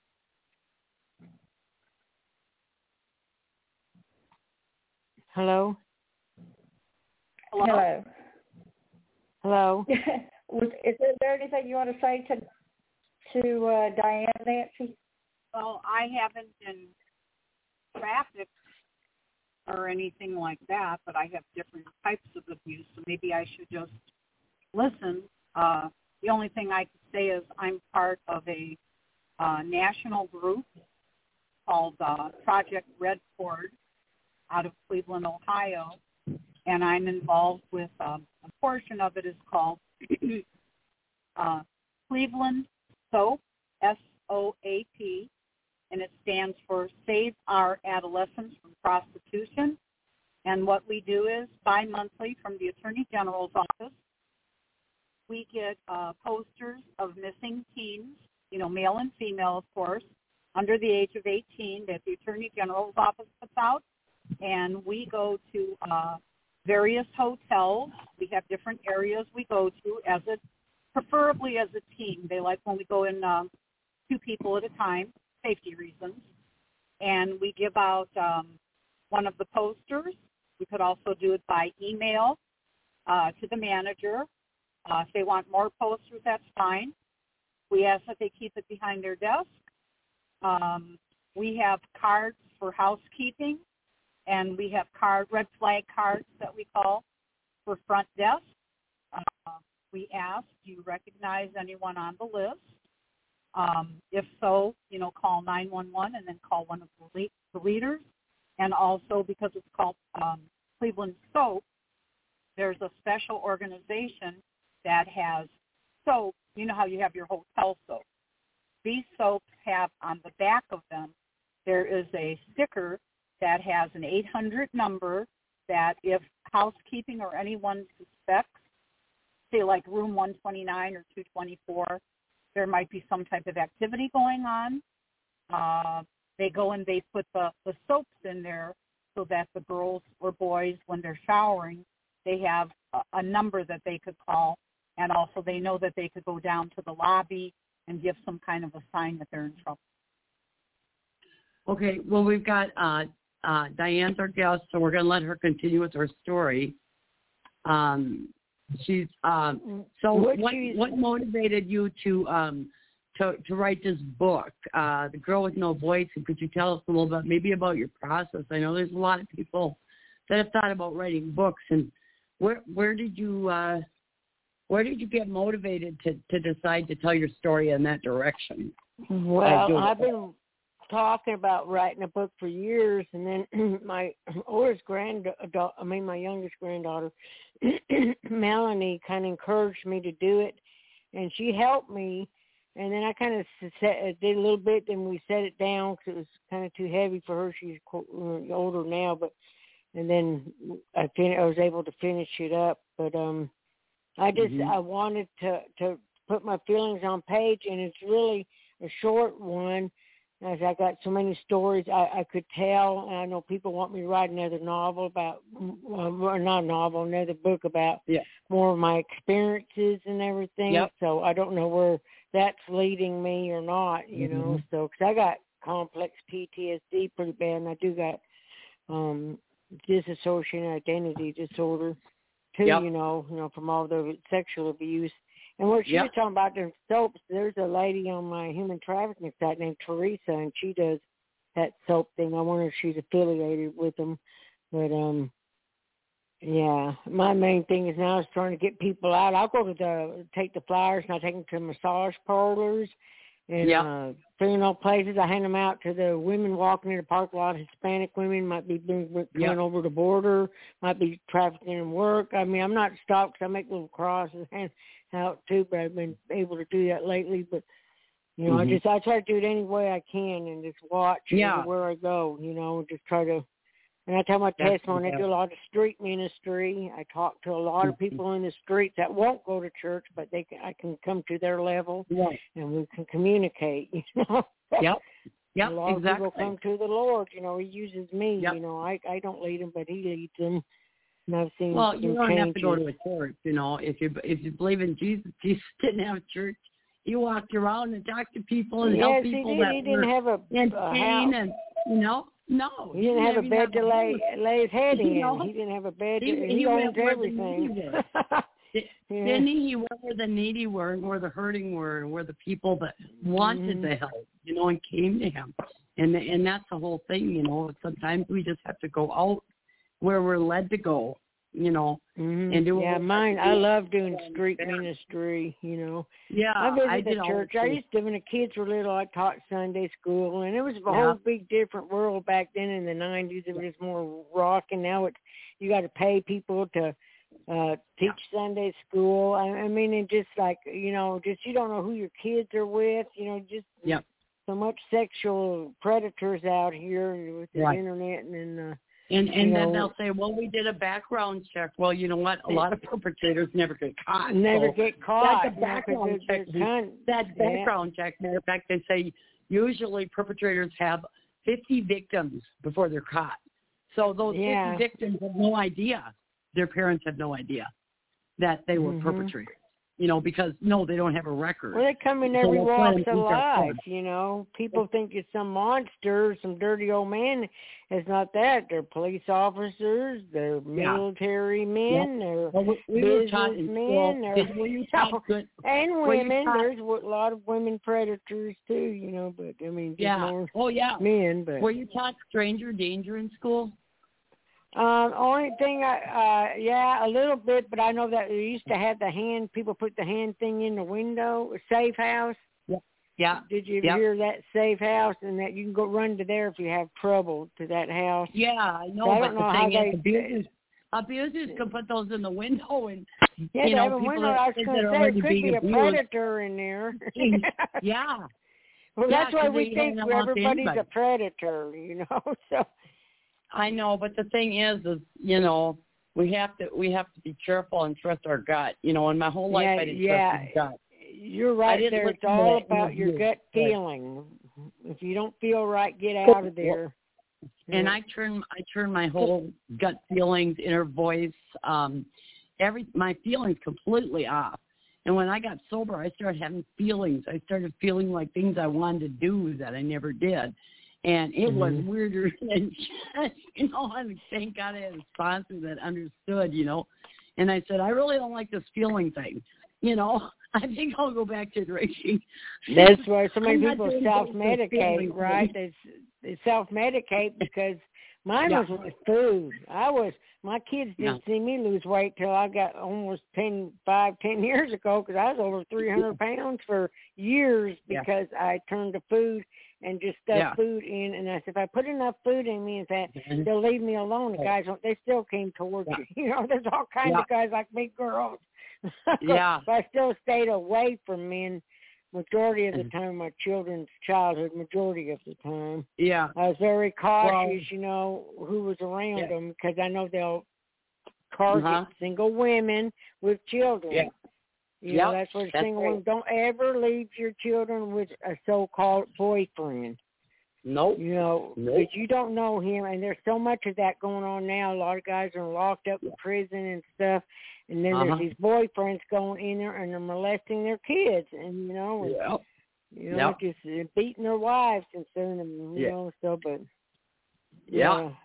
Hello? Hello. Hello? Is there anything you want to say to Diane, Nancy? Well, I haven't been trafficked or anything like that, but I have different types of abuse, so maybe I should just listen. The only thing I could say is I'm part of a national group called Project Red Cord out of Cleveland, Ohio, and I'm involved with a portion of it is called Cleveland SOAP, SOAP, and it stands for Save Our Adolescents from Prostitution. And what we do is bi-monthly from the Attorney General's office, we get posters of missing teens, male and female, of course, under the age of 18 that the Attorney General's office puts out. And we go to various hotels. We have different areas we go to, preferably as a team. They like when we go in 2 people at a time, safety reasons. And we give out one of the posters. We could also do it by email to the manager. If they want more posters, that's fine. We ask that they keep it behind their desk. We have cards for housekeeping, and we have red flag cards that we call for front desk. We ask, do you recognize anyone on the list? If so, call 911 and then call one of the leaders. And also, because it's called Cleveland Soap, there's a special organization that has soap. You know how you have your hotel soap. These soaps have on the back of them, there is a sticker that has an 800 number that if housekeeping or anyone suspects, say like room 129 or 224, there might be some type of activity going on. They go and they put the soaps in there so that the girls or boys, when they're showering, they have a number that they could call, and also they know that they could go down to the lobby and give some kind of a sign that they're in trouble. Okay, well, we've got Diane's our guest, so we're going to let her continue with her story. She's so what motivated you to write this book, The Girl with No Voice? And could you tell us a little bit maybe about your process? I know there's a lot of people that have thought about writing books, and where did you get motivated to decide to tell your story in that direction? Well, talking about writing a book for years, and then my youngest granddaughter, Melanie, kind of encouraged me to do it, and she helped me. And then I kind of did a little bit, then we set it down because it was kind of too heavy for her. She's older now, and then I was able to finish it up. But I wanted to put my feelings on page, and it's really a short one. As I got so many stories I could tell, and I know people want me to write another novel about, another book about more of my experiences and everything. Yep. So I don't know where that's leading me or not, you know. So, because I got complex PTSD pretty bad, and I do got dissociative identity disorder too, you know, from all the sexual abuse. And what she was talking about the soaps, there's a lady on my human trafficking site named Teresa, and she does that soap thing. I wonder if she's affiliated with them. But, my main thing is now is trying to get people out. I'll go to take the flyers, and I take them to massage parlors and funeral places. I hand them out to the women walking in the parking lot. Hispanic women might be going over the border, might be trafficking in work. I mean, I'm not stopped because I make little crosses and out too, but I've been able to do that lately. But you know, I try to do it any way I can and just watch where I go. You know, just try to. And I tell my testimony, I do a lot of street ministry. I talk to a lot of people in the streets that won't go to church, but I can come to their level, and we can communicate. You know. A lot of people come to the Lord. You know, He uses me. You know, I don't lead them, but He leads them. And I've seen you don't changes. have to go to a church, you know. If you believe in Jesus, Jesus didn't have a church. He walked around and talked to people and helped people he didn't have a house. And, you know, no. He didn't have a bed to lay his head in. He didn't have a bed. He owns everything. Didn't he went where the needy were and where the hurting were and where the people that wanted the help, you know, and came to him. And that's the whole thing, you know. Sometimes we just have to go out where we're led to go, you know, and do I love doing street ministry, you know. I visited the church. I used to, when the kids were little, I taught Sunday school, and it was a whole big different world back then in the 90s. It was more rock, and now you got to pay people to teach Sunday school. I mean, it just like, you know, just you don't know who your kids are with, you know, just so much sexual predators out here with the internet and then they'll say, well, we did a background check. Well, you know what? A lot of perpetrators never get caught. Get caught. That's a background check. That background check. Matter of fact, they say usually perpetrators have 50 victims before they're caught. So those 50 victims have no idea. Their parents have no idea that they were perpetrators. You know, because, they don't have a record. Well, they come in every walk of life, you know. People think it's some monster, some dirty old man. It's not that. They're police officers. They're military men. They're businessmen. And women. There's a lot of women predators, too, you know. But, I mean, more men. But. Were you taught stranger danger in school? Only thing, a little bit, but I know that they used to have people put the hand thing in the window, a safe house. Yeah. Did you ever hear that safe house, and that you can go run to there if you have trouble to that house? Yeah, I know, so but the thing is, abusers can put those in the window and, you know, people I was going to say, it could be a predator in there. Well, that's why we think everybody's a predator, you know, so. I know, but the thing is, you know, we have to be careful and trust our gut. You know, and my whole life I didn't trust my gut. You're right there. It's all about your gut feeling. If you don't feel right, get out of there. And I turn my whole gut feelings, inner voice, my feelings completely off. And when I got sober, I started having feelings. I started feeling like things I wanted to do that I never did. And it was weirder than, you know, and thank God I had a sponsor that understood, you know. And I said, I really don't like this feeling thing, you know. I think I'll go back to drinking. That's why so many people self-medicate, right? They self-medicate because mine was with food. My kids didn't see me lose weight till I got almost 10 years ago because I was over 300 pounds for years because I turned to food. and just stuff food in. And I said, if I put enough food in me, they'll leave me alone. The guys, they still came towards you. You know, there's all kinds of guys like me, girls. Yeah. But I still stayed away from men majority of the time, my children's childhood, majority of the time. Yeah. I was very cautious, you know, who was around them, because I know they'll target single women with children. Yeah. You know, that's what single women, don't ever leave your children with a so-called boyfriend. Nope. You know, because you don't know him, and there's so much of that going on now. A lot of guys are locked up in prison and stuff, and then there's these boyfriends going in there and they're molesting their kids, and you know, just beating their wives and sending them, you know. So, but well,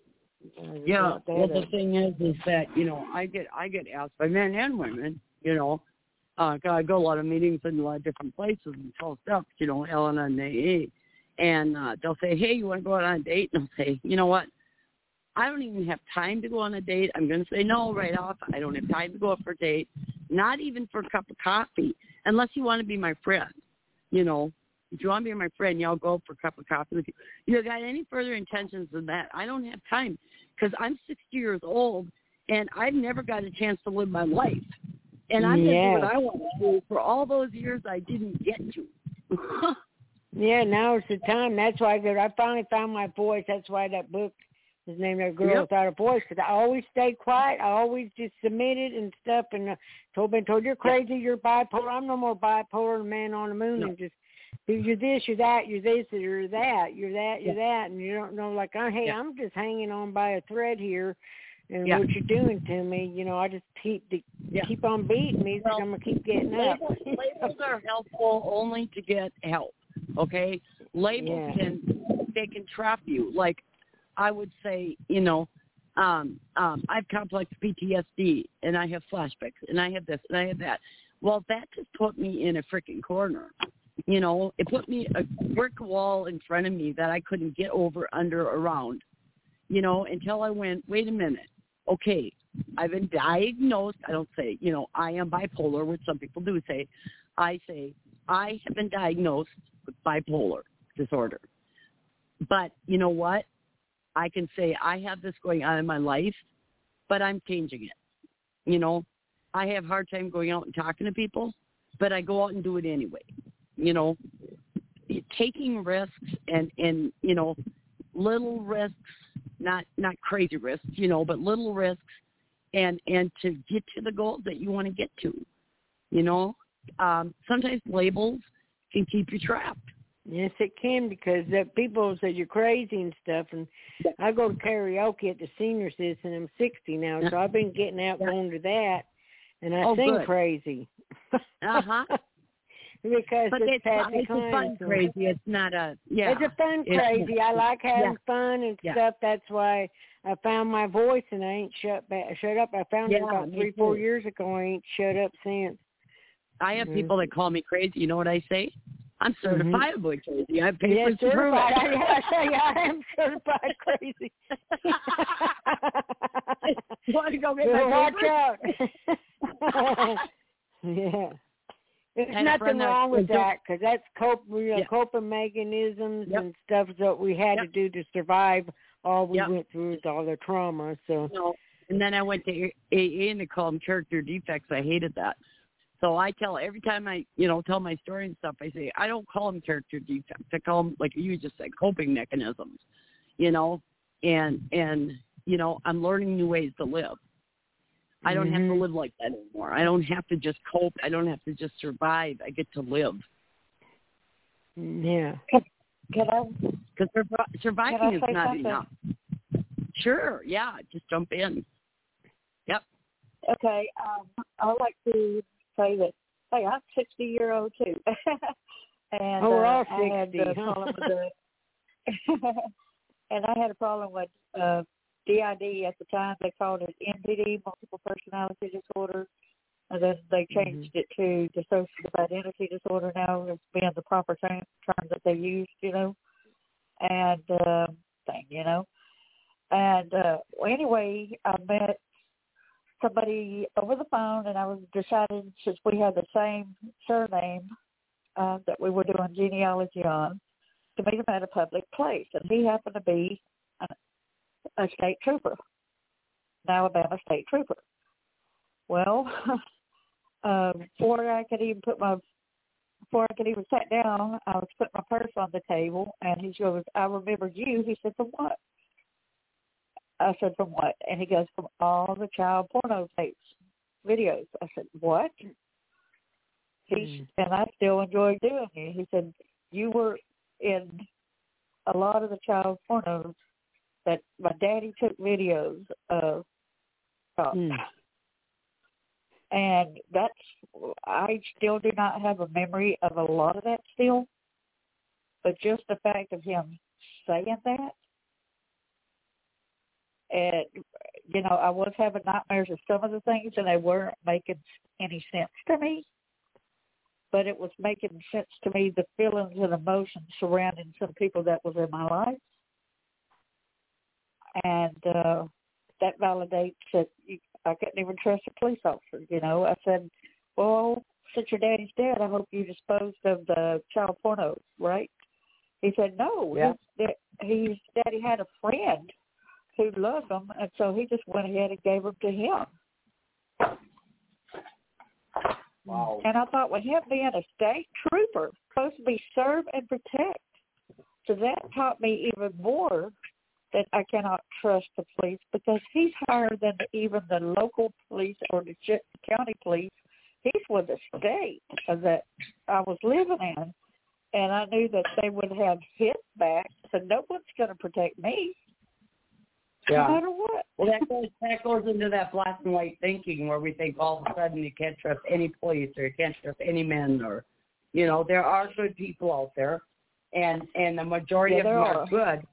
the thing is that you know, I get asked by men and women, you know. I go to a lot of meetings in a lot of different places and tell stuff, you know, Helena and AA. And they'll say, hey, you want to go out on a date? And I'll say, you know what? I don't even have time to go on a date. I'm going to say no right off. I don't have time to go out for a date, not even for a cup of coffee, unless you want to be my friend. You know, if you want to be my friend, y'all go out for a cup of coffee with you. You got any further intentions than that? I don't have time because I'm 60 years old, and I've never got a chance to live my life. And I'm going to do what I want to do for all those years I didn't get to. Yeah, now it's the time. That's why I finally found my voice. That's why that book is named A Girl Without a Voice, because I always stayed quiet. I always just submitted and stuff, and told you're crazy, you're bipolar. I'm no more bipolar than Man on the Moon, and just you're this, you're that, you're this, you're that, you're that, you're that, and you don't know, like, hey, I'm just hanging on by a thread here. And what you're doing to me, you know, I just keep on beating me because I'm going to keep getting up. Labels are helpful only to get help, okay? Labels can trap you. Like, I would say, you know, I have complex PTSD, and I have flashbacks, and I have this, and I have that. Well, that just put me in a freaking corner. You know, it put me a brick wall in front of me that I couldn't get over, under, around, you know, until I went, wait a minute. Okay, I've been diagnosed. I don't say, you know, I am bipolar, which some people do say. I say, I have been diagnosed with bipolar disorder. But you know what? I can say I have this going on in my life, but I'm changing it. You know, I have a hard time going out and talking to people, but I go out and do it anyway. You know, taking risks and you know, little risks, not crazy risks, you know, but little risks, and to get to the goals that you want to get to, you know. Sometimes labels can keep you trapped. Yes, it can, because people say you're crazy and stuff. And I go to karaoke at the senior citizen. I'm 60 now, so I've been getting out going to that, and I sing crazy. Because it's a fun crazy. It's not a It's a fun crazy. I like having fun and stuff. That's why I found my voice, and I ain't shut up. I found it about 3-4 years ago. I ain't shut up since. I have people that call me crazy. You know what I say? I'm certifiably crazy. I have papers to prove it. I am certified crazy. You want to go get my watch out. There's nothing wrong with that, because that's coping mechanisms and stuff that we had to do to survive all we went through with all the trauma. So, and then I went to AA, and they call them character defects. I hated that. So I tell, every time I, you know, tell my story and stuff, I say, I don't call them character defects. I call them, like you just said, coping mechanisms, you know, and you know, I'm learning new ways to live. I don't have to live like that anymore. I don't have to just cope. I don't have to just survive. I get to live. Yeah. Because surviving is not enough. Sure. Yeah. Just jump in. Yep. Okay. I'd like to say that, hey, I'm 60-year-old too. And we're all 60. I had a problem with and I had a problem with DID at the time. They called it MPD, multiple personality disorder, and then they changed it to dissociative identity disorder. Now it's being the proper term that they used, you know, and you know. And anyway, I met somebody over the phone, and I was deciding, since we had the same surname that we were doing genealogy on, to meet him at a public place, and he happened to be a state trooper, an Alabama state trooper. Well, before I could even sit down, I was putting my purse on the table, and he goes, "I remembered you." He said, "From what?" I said, "From what?" And he goes, "From all the child porno tapes, videos." I said, "What?" And I still enjoy doing it. He said, "You were in a lot of the child pornos that my daddy took videos of." And I still do not have a memory of a lot of that still, but just the fact of him saying that, and, I was having nightmares of some of the things, and they weren't making any sense to me, but it was making sense to me, the feelings and emotions surrounding some people that was in my life, and that validates that I couldn't even trust a police officer. I said, "Well, since your daddy's dead, I hope you disposed of the child pornos, right?" He said, "No, his daddy had a friend who loved him, and so he just went ahead and gave them to him." Wow. And I thought, with him being a state trooper, supposed to be serve and protect, so that taught me even more that I cannot trust the police, because he's higher than even the local police or the county police. He's with the state that I was living in, and I knew that they would have his back, so no one's going to protect me, no matter what. Well, that goes into that black and white thinking where we think all of a sudden you can't trust any police or you can't trust any men, or, there are good people out there, and the majority of them are good.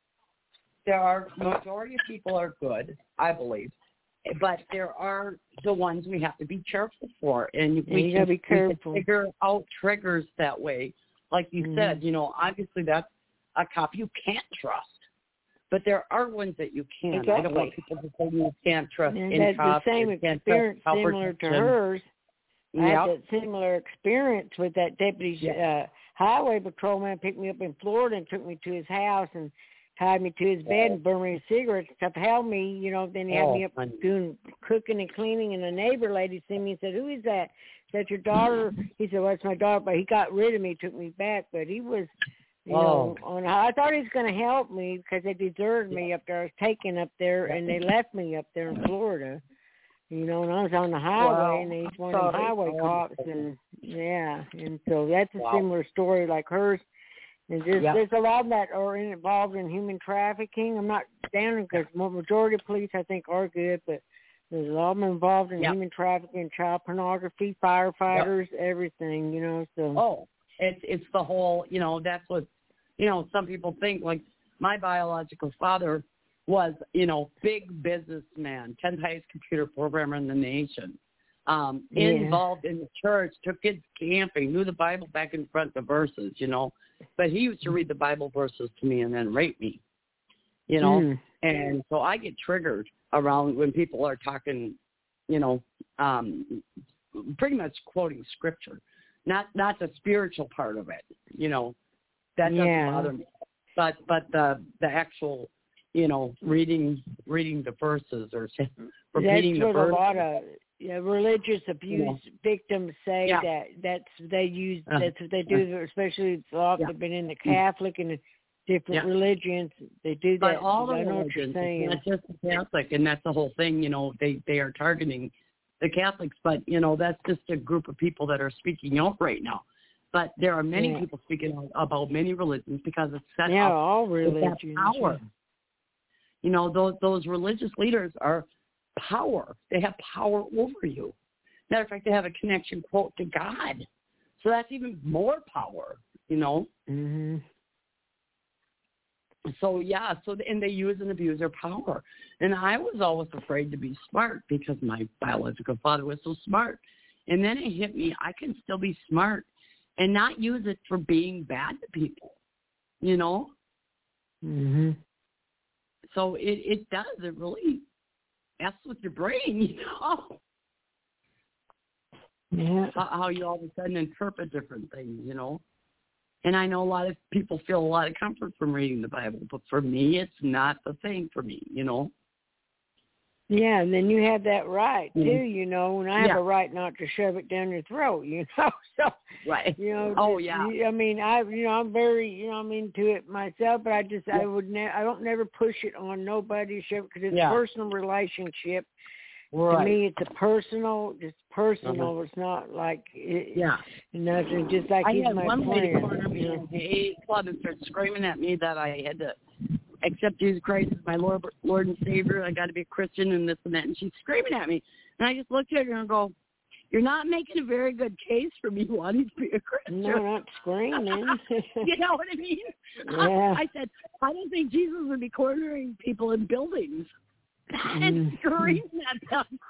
Majority of people are good, I believe, but there are the ones we have to be careful for, and we can figure out triggers that way. Like you said, obviously that's a cop you can't trust, but there are ones that you can. Exactly. I don't want people to say you can't trust any That's cop. the same experience similar to hers. I had that similar experience with that deputy highway patrolman picked me up in Florida and took me to his house and tied me to his bed and burned me with cigarettes and stuff, held me, then he had me up doing cooking and cleaning, and a neighbor lady seen me and said, "Who is that? Is that your daughter?" He said, "Well, it's my daughter," but he got rid of me, took me back, but he was, I thought he was going to help me because they deserted me up there. I was taken up there, and they left me up there in Florida, and I was on the highway, and he's one of the highway cops, and and so that's a similar story like hers. And there's a lot of that are involved in human trafficking. I'm not down because the majority of police, I think, are good, but there's a lot of them involved in human trafficking, child pornography, firefighters, everything, So it's the whole, that's what, some people think. Like my biological father was, big businessman, 10th highest computer programmer in the nation. Involved in the church, took kids camping, knew the Bible back and front, the verses, But he used to read the Bible verses to me and then rape me, And so I get triggered around when people are talking, pretty much quoting scripture, not the spiritual part of it, That doesn't bother me. But the actual, reading the verses or repeating the verses. A lot of religious abuse victims say that's what they do, especially if they've been in the Catholic and different religions. They do that. But all the religions, not just the Catholic, and that's the whole thing. They are targeting the Catholics, but that's just a group of people that are speaking out right now. But there are many people speaking out about many religions because it's set up all religions. Power. Those religious leaders are power. They have power over you. Matter of fact, they have a connection, quote, to God. So that's even more power, Mm-hmm. So, and they use and abuse their power. And I was always afraid to be smart because my biological father was so smart. And then it hit me, I can still be smart and not use it for being bad to people, Mm-hmm. So it does. It really messes with your brain, Yeah. How you all of a sudden interpret different things, And I know a lot of people feel a lot of comfort from reading the Bible, but for me, it's not the thing for me, you know. Yeah, and then you have that right too, you know, and I have a right not to shove it down your throat, you know. So, right. You know. Oh yeah. I mean, I'm very, I'm into it myself, but I don't never push it on nobody, shove it, because it's a personal relationship. Right. To me, it's personal. It's not like nothing. Just like he's my friend. I had one lady corner me in the AA club and started screaming at me that I had to accept Jesus Christ as my Lord and Savior. I got to be a Christian and this and that. And she's screaming at me, and I just looked at her and go, "You're not making a very good case for me wanting to be a Christian." No, not screaming. You know what I mean? Yeah. I said, I don't think Jesus would be cornering people in buildings and screaming at them.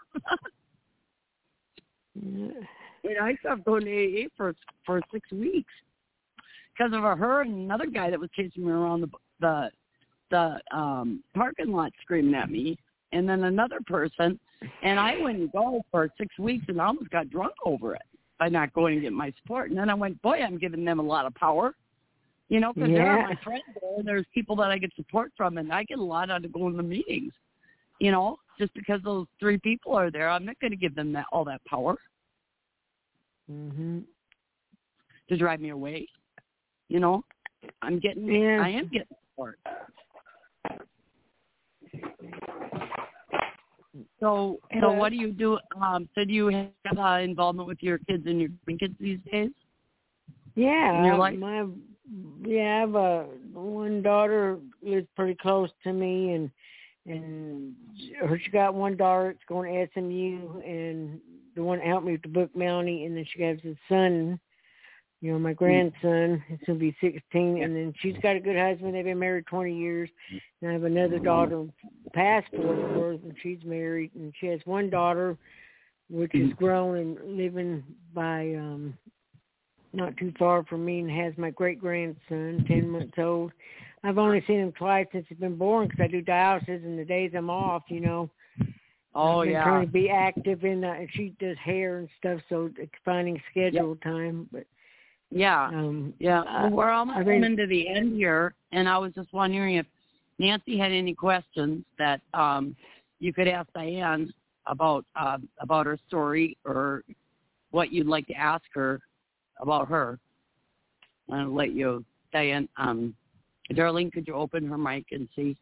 And I stopped going to AA for 6 weeks because of her and another guy that was chasing me around the parking lot screaming at me, and then another person, and I wouldn't go for 6 weeks and I almost got drunk over it by not going and getting my support. And then I went, boy, I'm giving them a lot of power, you know, because they're my friends there, and there's people that I get support from, and I get a lot out of going to meetings, you know, just because those 3 people are there. I'm not going to give them all that power to drive me away, you know. I am getting support. So what do you do? So do you have involvement with your kids and your grandkids these days? Yeah, in your life? I have one daughter lives pretty close to me, and she got one daughter that's going to SMU, and the one that helped me with the book, Melanie, and then she has a son. You know, my grandson, he's going to be 16, and then she's got a good husband. They've been married 20 years. And I have another daughter past 4, and she's married, and she has one daughter, which is grown and living by not too far from me, and has my great-grandson, 10 months old. I've only seen him twice since he's been born because I do dialysis, and the days I'm off, you know. Oh, I've been yeah. trying to be active in that, and she does hair and stuff, so it's finding schedule time, but... Yeah, well, we're almost coming to the end here, and I was just wondering if Nancy had any questions that you could ask Diane about her story, or what you'd like to ask her about her. I'll let you, Diane. Darlene, could you open her mic and see?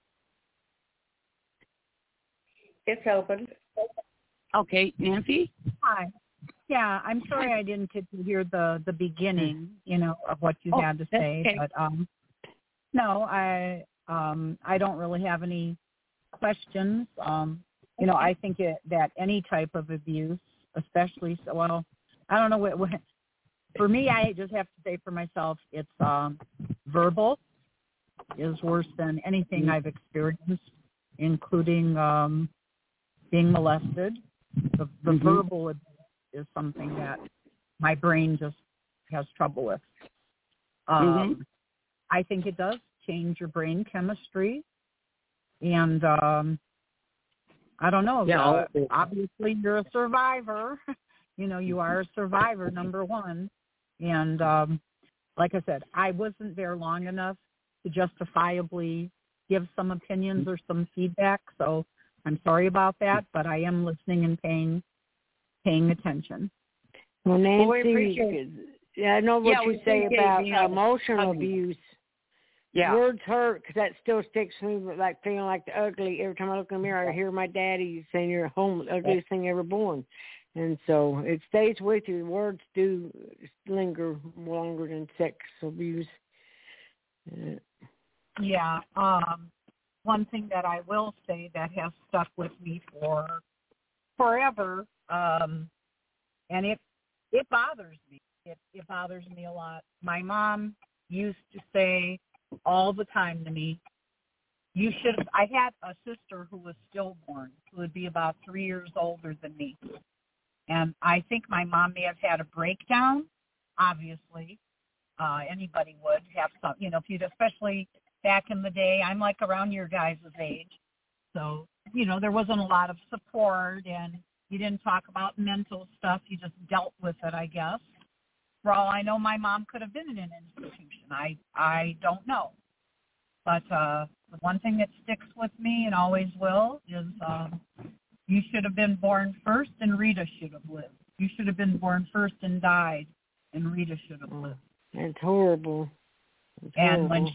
It's open. Okay, Nancy? Hi. Yeah, I'm sorry I didn't get to hear the beginning, you know, of what you had to say. Okay. But no, I don't really have any questions. You know, I think that any type of abuse, especially I don't know what for me, I just have to say for myself, it's verbal is worse than anything I've experienced, including being molested. The verbal abuse is something that my brain just has trouble with. I think it does change your brain chemistry, and I don't know. Yeah, obviously, you're a survivor. You know, you are a survivor, number one. And like I said, I wasn't there long enough to justifiably give some opinions or some feedback, so I'm sorry about that, but I am listening and paying attention. Well, Nancy, we appreciate I know what you say about emotional abuse. abuse. Yeah. Words hurt because that still sticks to me, like feeling like the ugly. Every time I look in the mirror, I hear my daddy saying, "You're home, the ugliest thing ever born." And so it stays with you. Words do linger longer than sex abuse. Yeah. One thing that I will say that has stuck with me for forever, and it bothers me. It bothers me a lot. My mom used to say all the time to me, I had a sister who was stillborn, who would be about 3 years older than me. And I think my mom may have had a breakdown, obviously. Anybody would have some, you know, if you'd, especially back in the day, I'm like around your guys' age. So, you know, there wasn't a lot of support, and you didn't talk about mental stuff. You just dealt with it, I guess. For all I know, my mom could have been in an institution. I don't know. But the one thing that sticks with me and always will is you should have been born first and Rita should have lived. You should have been born first and died and Rita should have lived. It's horrible. It's and horrible.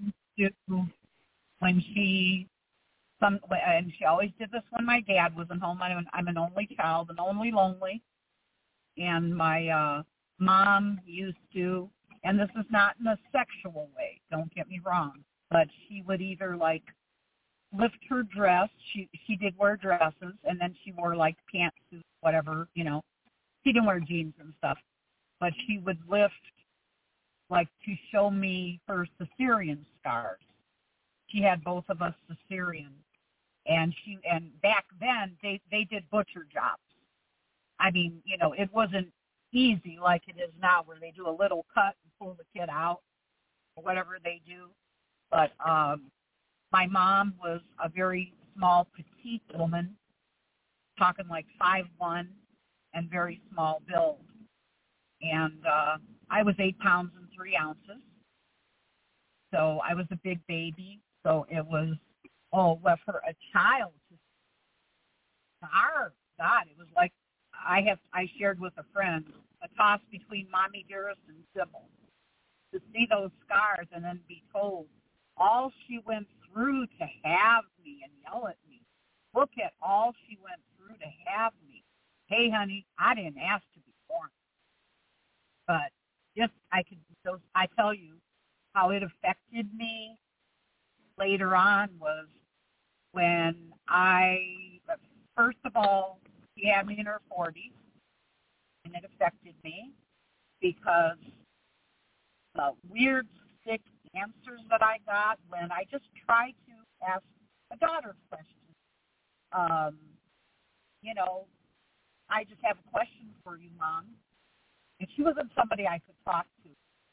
And she always did this when my dad wasn't home. I'm an only child, an only lonely. And my mom used to, and this is not in a sexual way, don't get me wrong, but she would either like lift her dress. She did wear dresses, and then she wore like pantsuits, whatever, you know. She didn't wear jeans and stuff, but she would lift like to show me her cesarean scars. She had both of us cesarean, and back then they did butcher jobs. I mean, you know, it wasn't easy like it is now, where they do a little cut and pull the kid out or whatever they do. But my mom was a very small, petite woman, talking like 5'1", and very small build. And I was 8 pounds and 3 ounces. So I was a big baby. So it was, well, for a child to starve, God, it was like, I shared with a friend, a toss between Mommy Dearest and Sybil. To see those scars and then be told all she went through to have me and yell at me. Look at all she went through to have me. Hey, honey, I didn't ask to be born. But I tell you how it affected me later on was when first of all, she had me in her 40s, and it affected me because the weird, sick answers that I got when I just tried to ask a daughter question. You know, I just have a question for you, Mom. And she wasn't somebody I could talk to.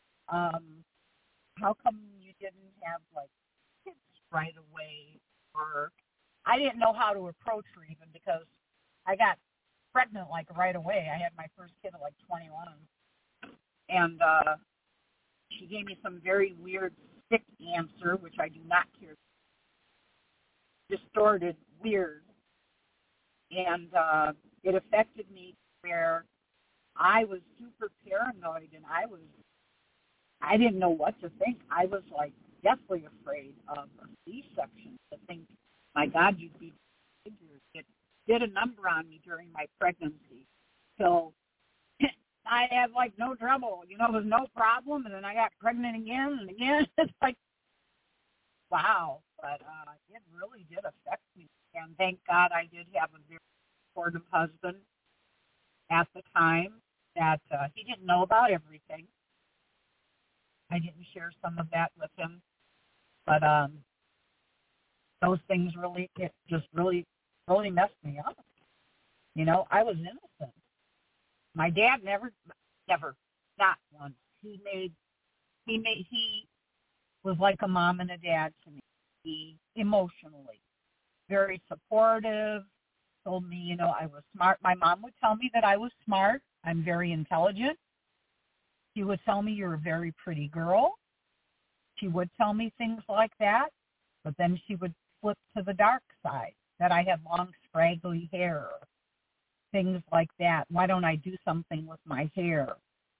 How come you didn't have, like, kids right away? Or I didn't know how to approach her even because I got pregnant, like, right away. I had my first kid at, like, 21. And she gave me some very weird, sick answer, which I do not care. Distorted, weird. And it affected me where I was super paranoid, and I didn't know what to think. I was, like, deathly afraid of a C-section, to think, my God, you'd be figured. It did a number on me during my pregnancy. So I had, like, no trouble. You know, it was no problem, and then I got pregnant again and again. It's like, wow. But it really did affect me. And thank God I did have a very supportive husband at the time that he didn't know about everything. I didn't share some of that with him. But those things really messed me up. You know, I was innocent. My dad never, not once. He was like a mom and a dad to me. He emotionally, very supportive, told me, you know, I was smart. My mom would tell me that I was smart. I'm very intelligent. She would tell me you're a very pretty girl. She would tell me things like that, but then she would flip to the dark side, that I had long, scraggly hair, things like that. Why don't I do something with my hair?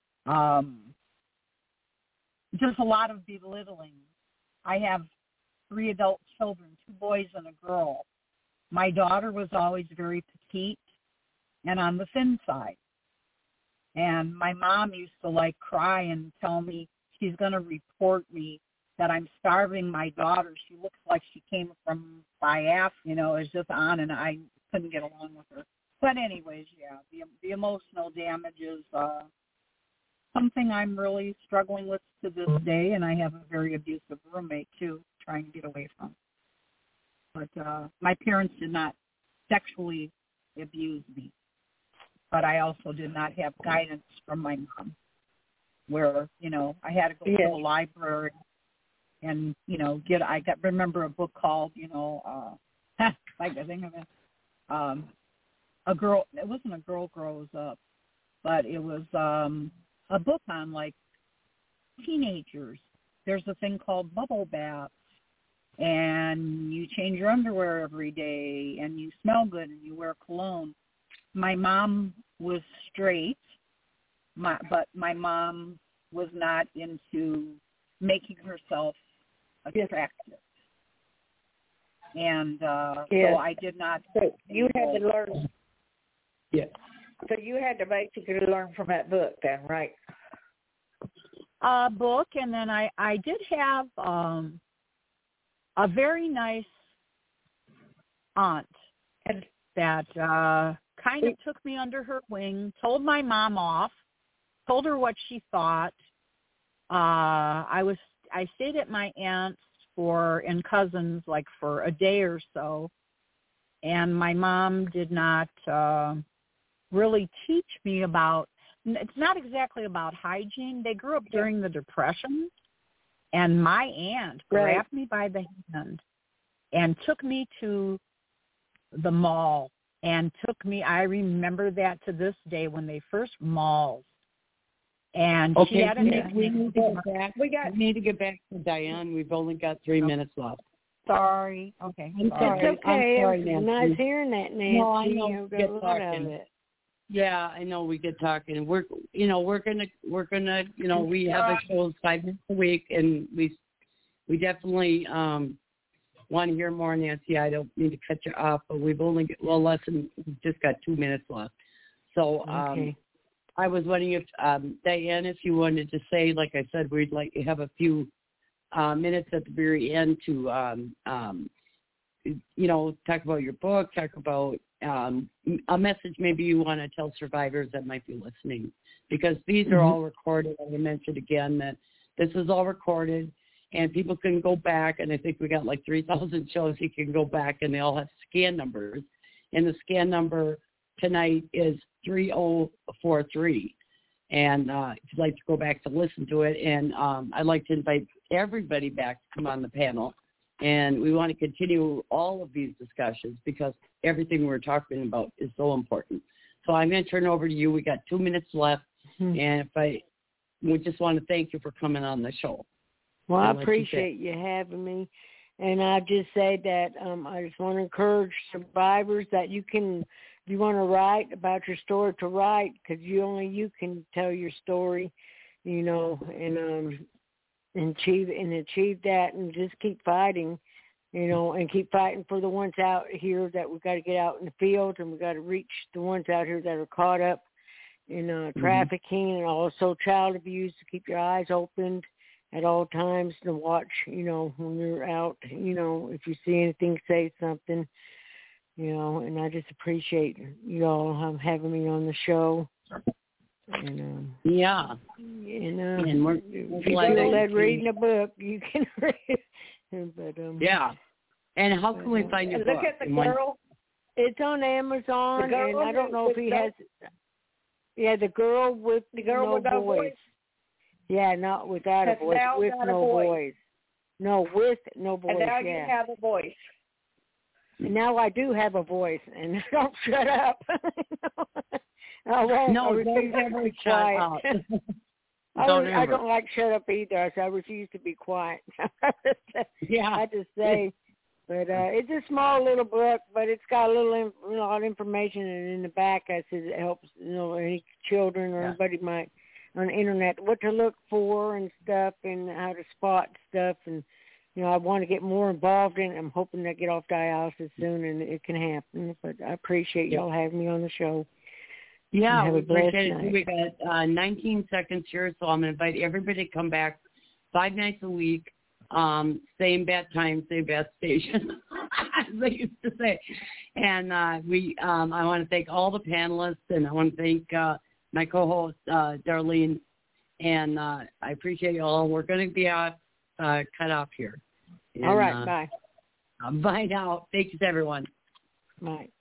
Just a lot of belittling. I have 3 adult children, 2 boys and a girl. My daughter was always very petite and on the thin side. And my mom used to, like, cry and tell me she's going to report me that I'm starving my daughter. She looks like she came from Biaf, you know, it's just on, and I couldn't get along with her. But anyways, yeah, the emotional damage is something I'm really struggling with to this day, and I have a very abusive roommate, too, trying to get away from. But my parents did not sexually abuse me. But I also did not have guidance from my mom where, you know, I had to go to the library and, you know, remember a book called, you know, like I think of it, it wasn't A Girl Grows Up, but it was a book on like teenagers. There's a thing called bubble baths, and you change your underwear every day, and you smell good, and you wear cologne. My mom was straight, but my mom was not into making herself attractive. And so I did not. So you had to learn. Yeah. So you had to basically learn from that book then, right? Book, and then I did have a very nice aunt that kind of took me under her wing, told my mom off, told her what she thought. I stayed at my aunt's and cousins like for a day or so, and my mom did not really teach me about. It's not exactly about hygiene. They grew up during the Depression, and my aunt grabbed me by the hand and took me to the mall and took me. I remember that to this day when they first malls. And she had we need to get back to Diane. We've only got 3 minutes left. Sorry. Okay. I'm sorry. It's okay. I'm sorry, It's Nancy. nice hearing that, Nancy. No, I know. We Get got a lot talking. of it. Yeah, I know we get talking. We're gonna we have a show 5 minutes a week, and we definitely want to hear more, Nancy. I don't mean to cut you off, but we've just got 2 minutes left. So Okay. I was wondering if Diane, if you wanted to say, like I said, we'd like to have a few minutes at the very end to talk about your book, talk about a message maybe you want to tell survivors that might be listening, because these are all recorded. I mentioned again that this is all recorded, and people can go back, and I think we got like 3,000 shows you can go back, and they all have scan numbers, and the scan number tonight is 3043. And if you'd like to go back to listen to it, and I'd like to invite everybody back to come on the panel. And we want to continue all of these discussions because everything we're talking about is so important. So I'm going to turn it over to you. We got 2 minutes left. And we just want to thank you for coming on the show. Well, I appreciate you having me. And I just say that I just want to encourage survivors that you can, if you want to write about your story, to write, because you can tell your story, and achieve that, and just keep fighting, and keep fighting for the ones out here that we've got to get out in the field, and we've got to reach the ones out here that are caught up in trafficking and also child abuse. To keep your eyes opened at all times to watch, when you're out, if you see anything, say something, and I just appreciate you all having me on the show. And, and we're if you feel that reading a book, you can read it. But, and how can we find your book? Look at the girl. It's on Amazon, and I don't know if he has. Yeah, the girl with no voice. Yeah, not without a voice, with no voice. No, with no voice. And now you have a voice. And now I do have a voice, and don't shut up. I won't. No, don't ever shut up. I don't like shut up either. I refuse to be quiet. I just say, but it's a small little book, but it's got a lot of information, and in the back I said it helps any children or anybody might on the internet what to look for and stuff, and how to spot stuff, and I want to get more involved in it. I'm hoping to get off dialysis soon, and it can happen. But I appreciate y'all having me on the show. Yeah, we appreciate it. We got 19 seconds here, so I'm going to invite everybody to come back 5 nights a week, same bad time, same bad station, as they used to say. And I want to thank all the panelists, and I want to thank my co-host, Darlene, and I appreciate you all. We're going to be cut off here. And, all right, bye. Bye now. Thanks, everyone. Bye.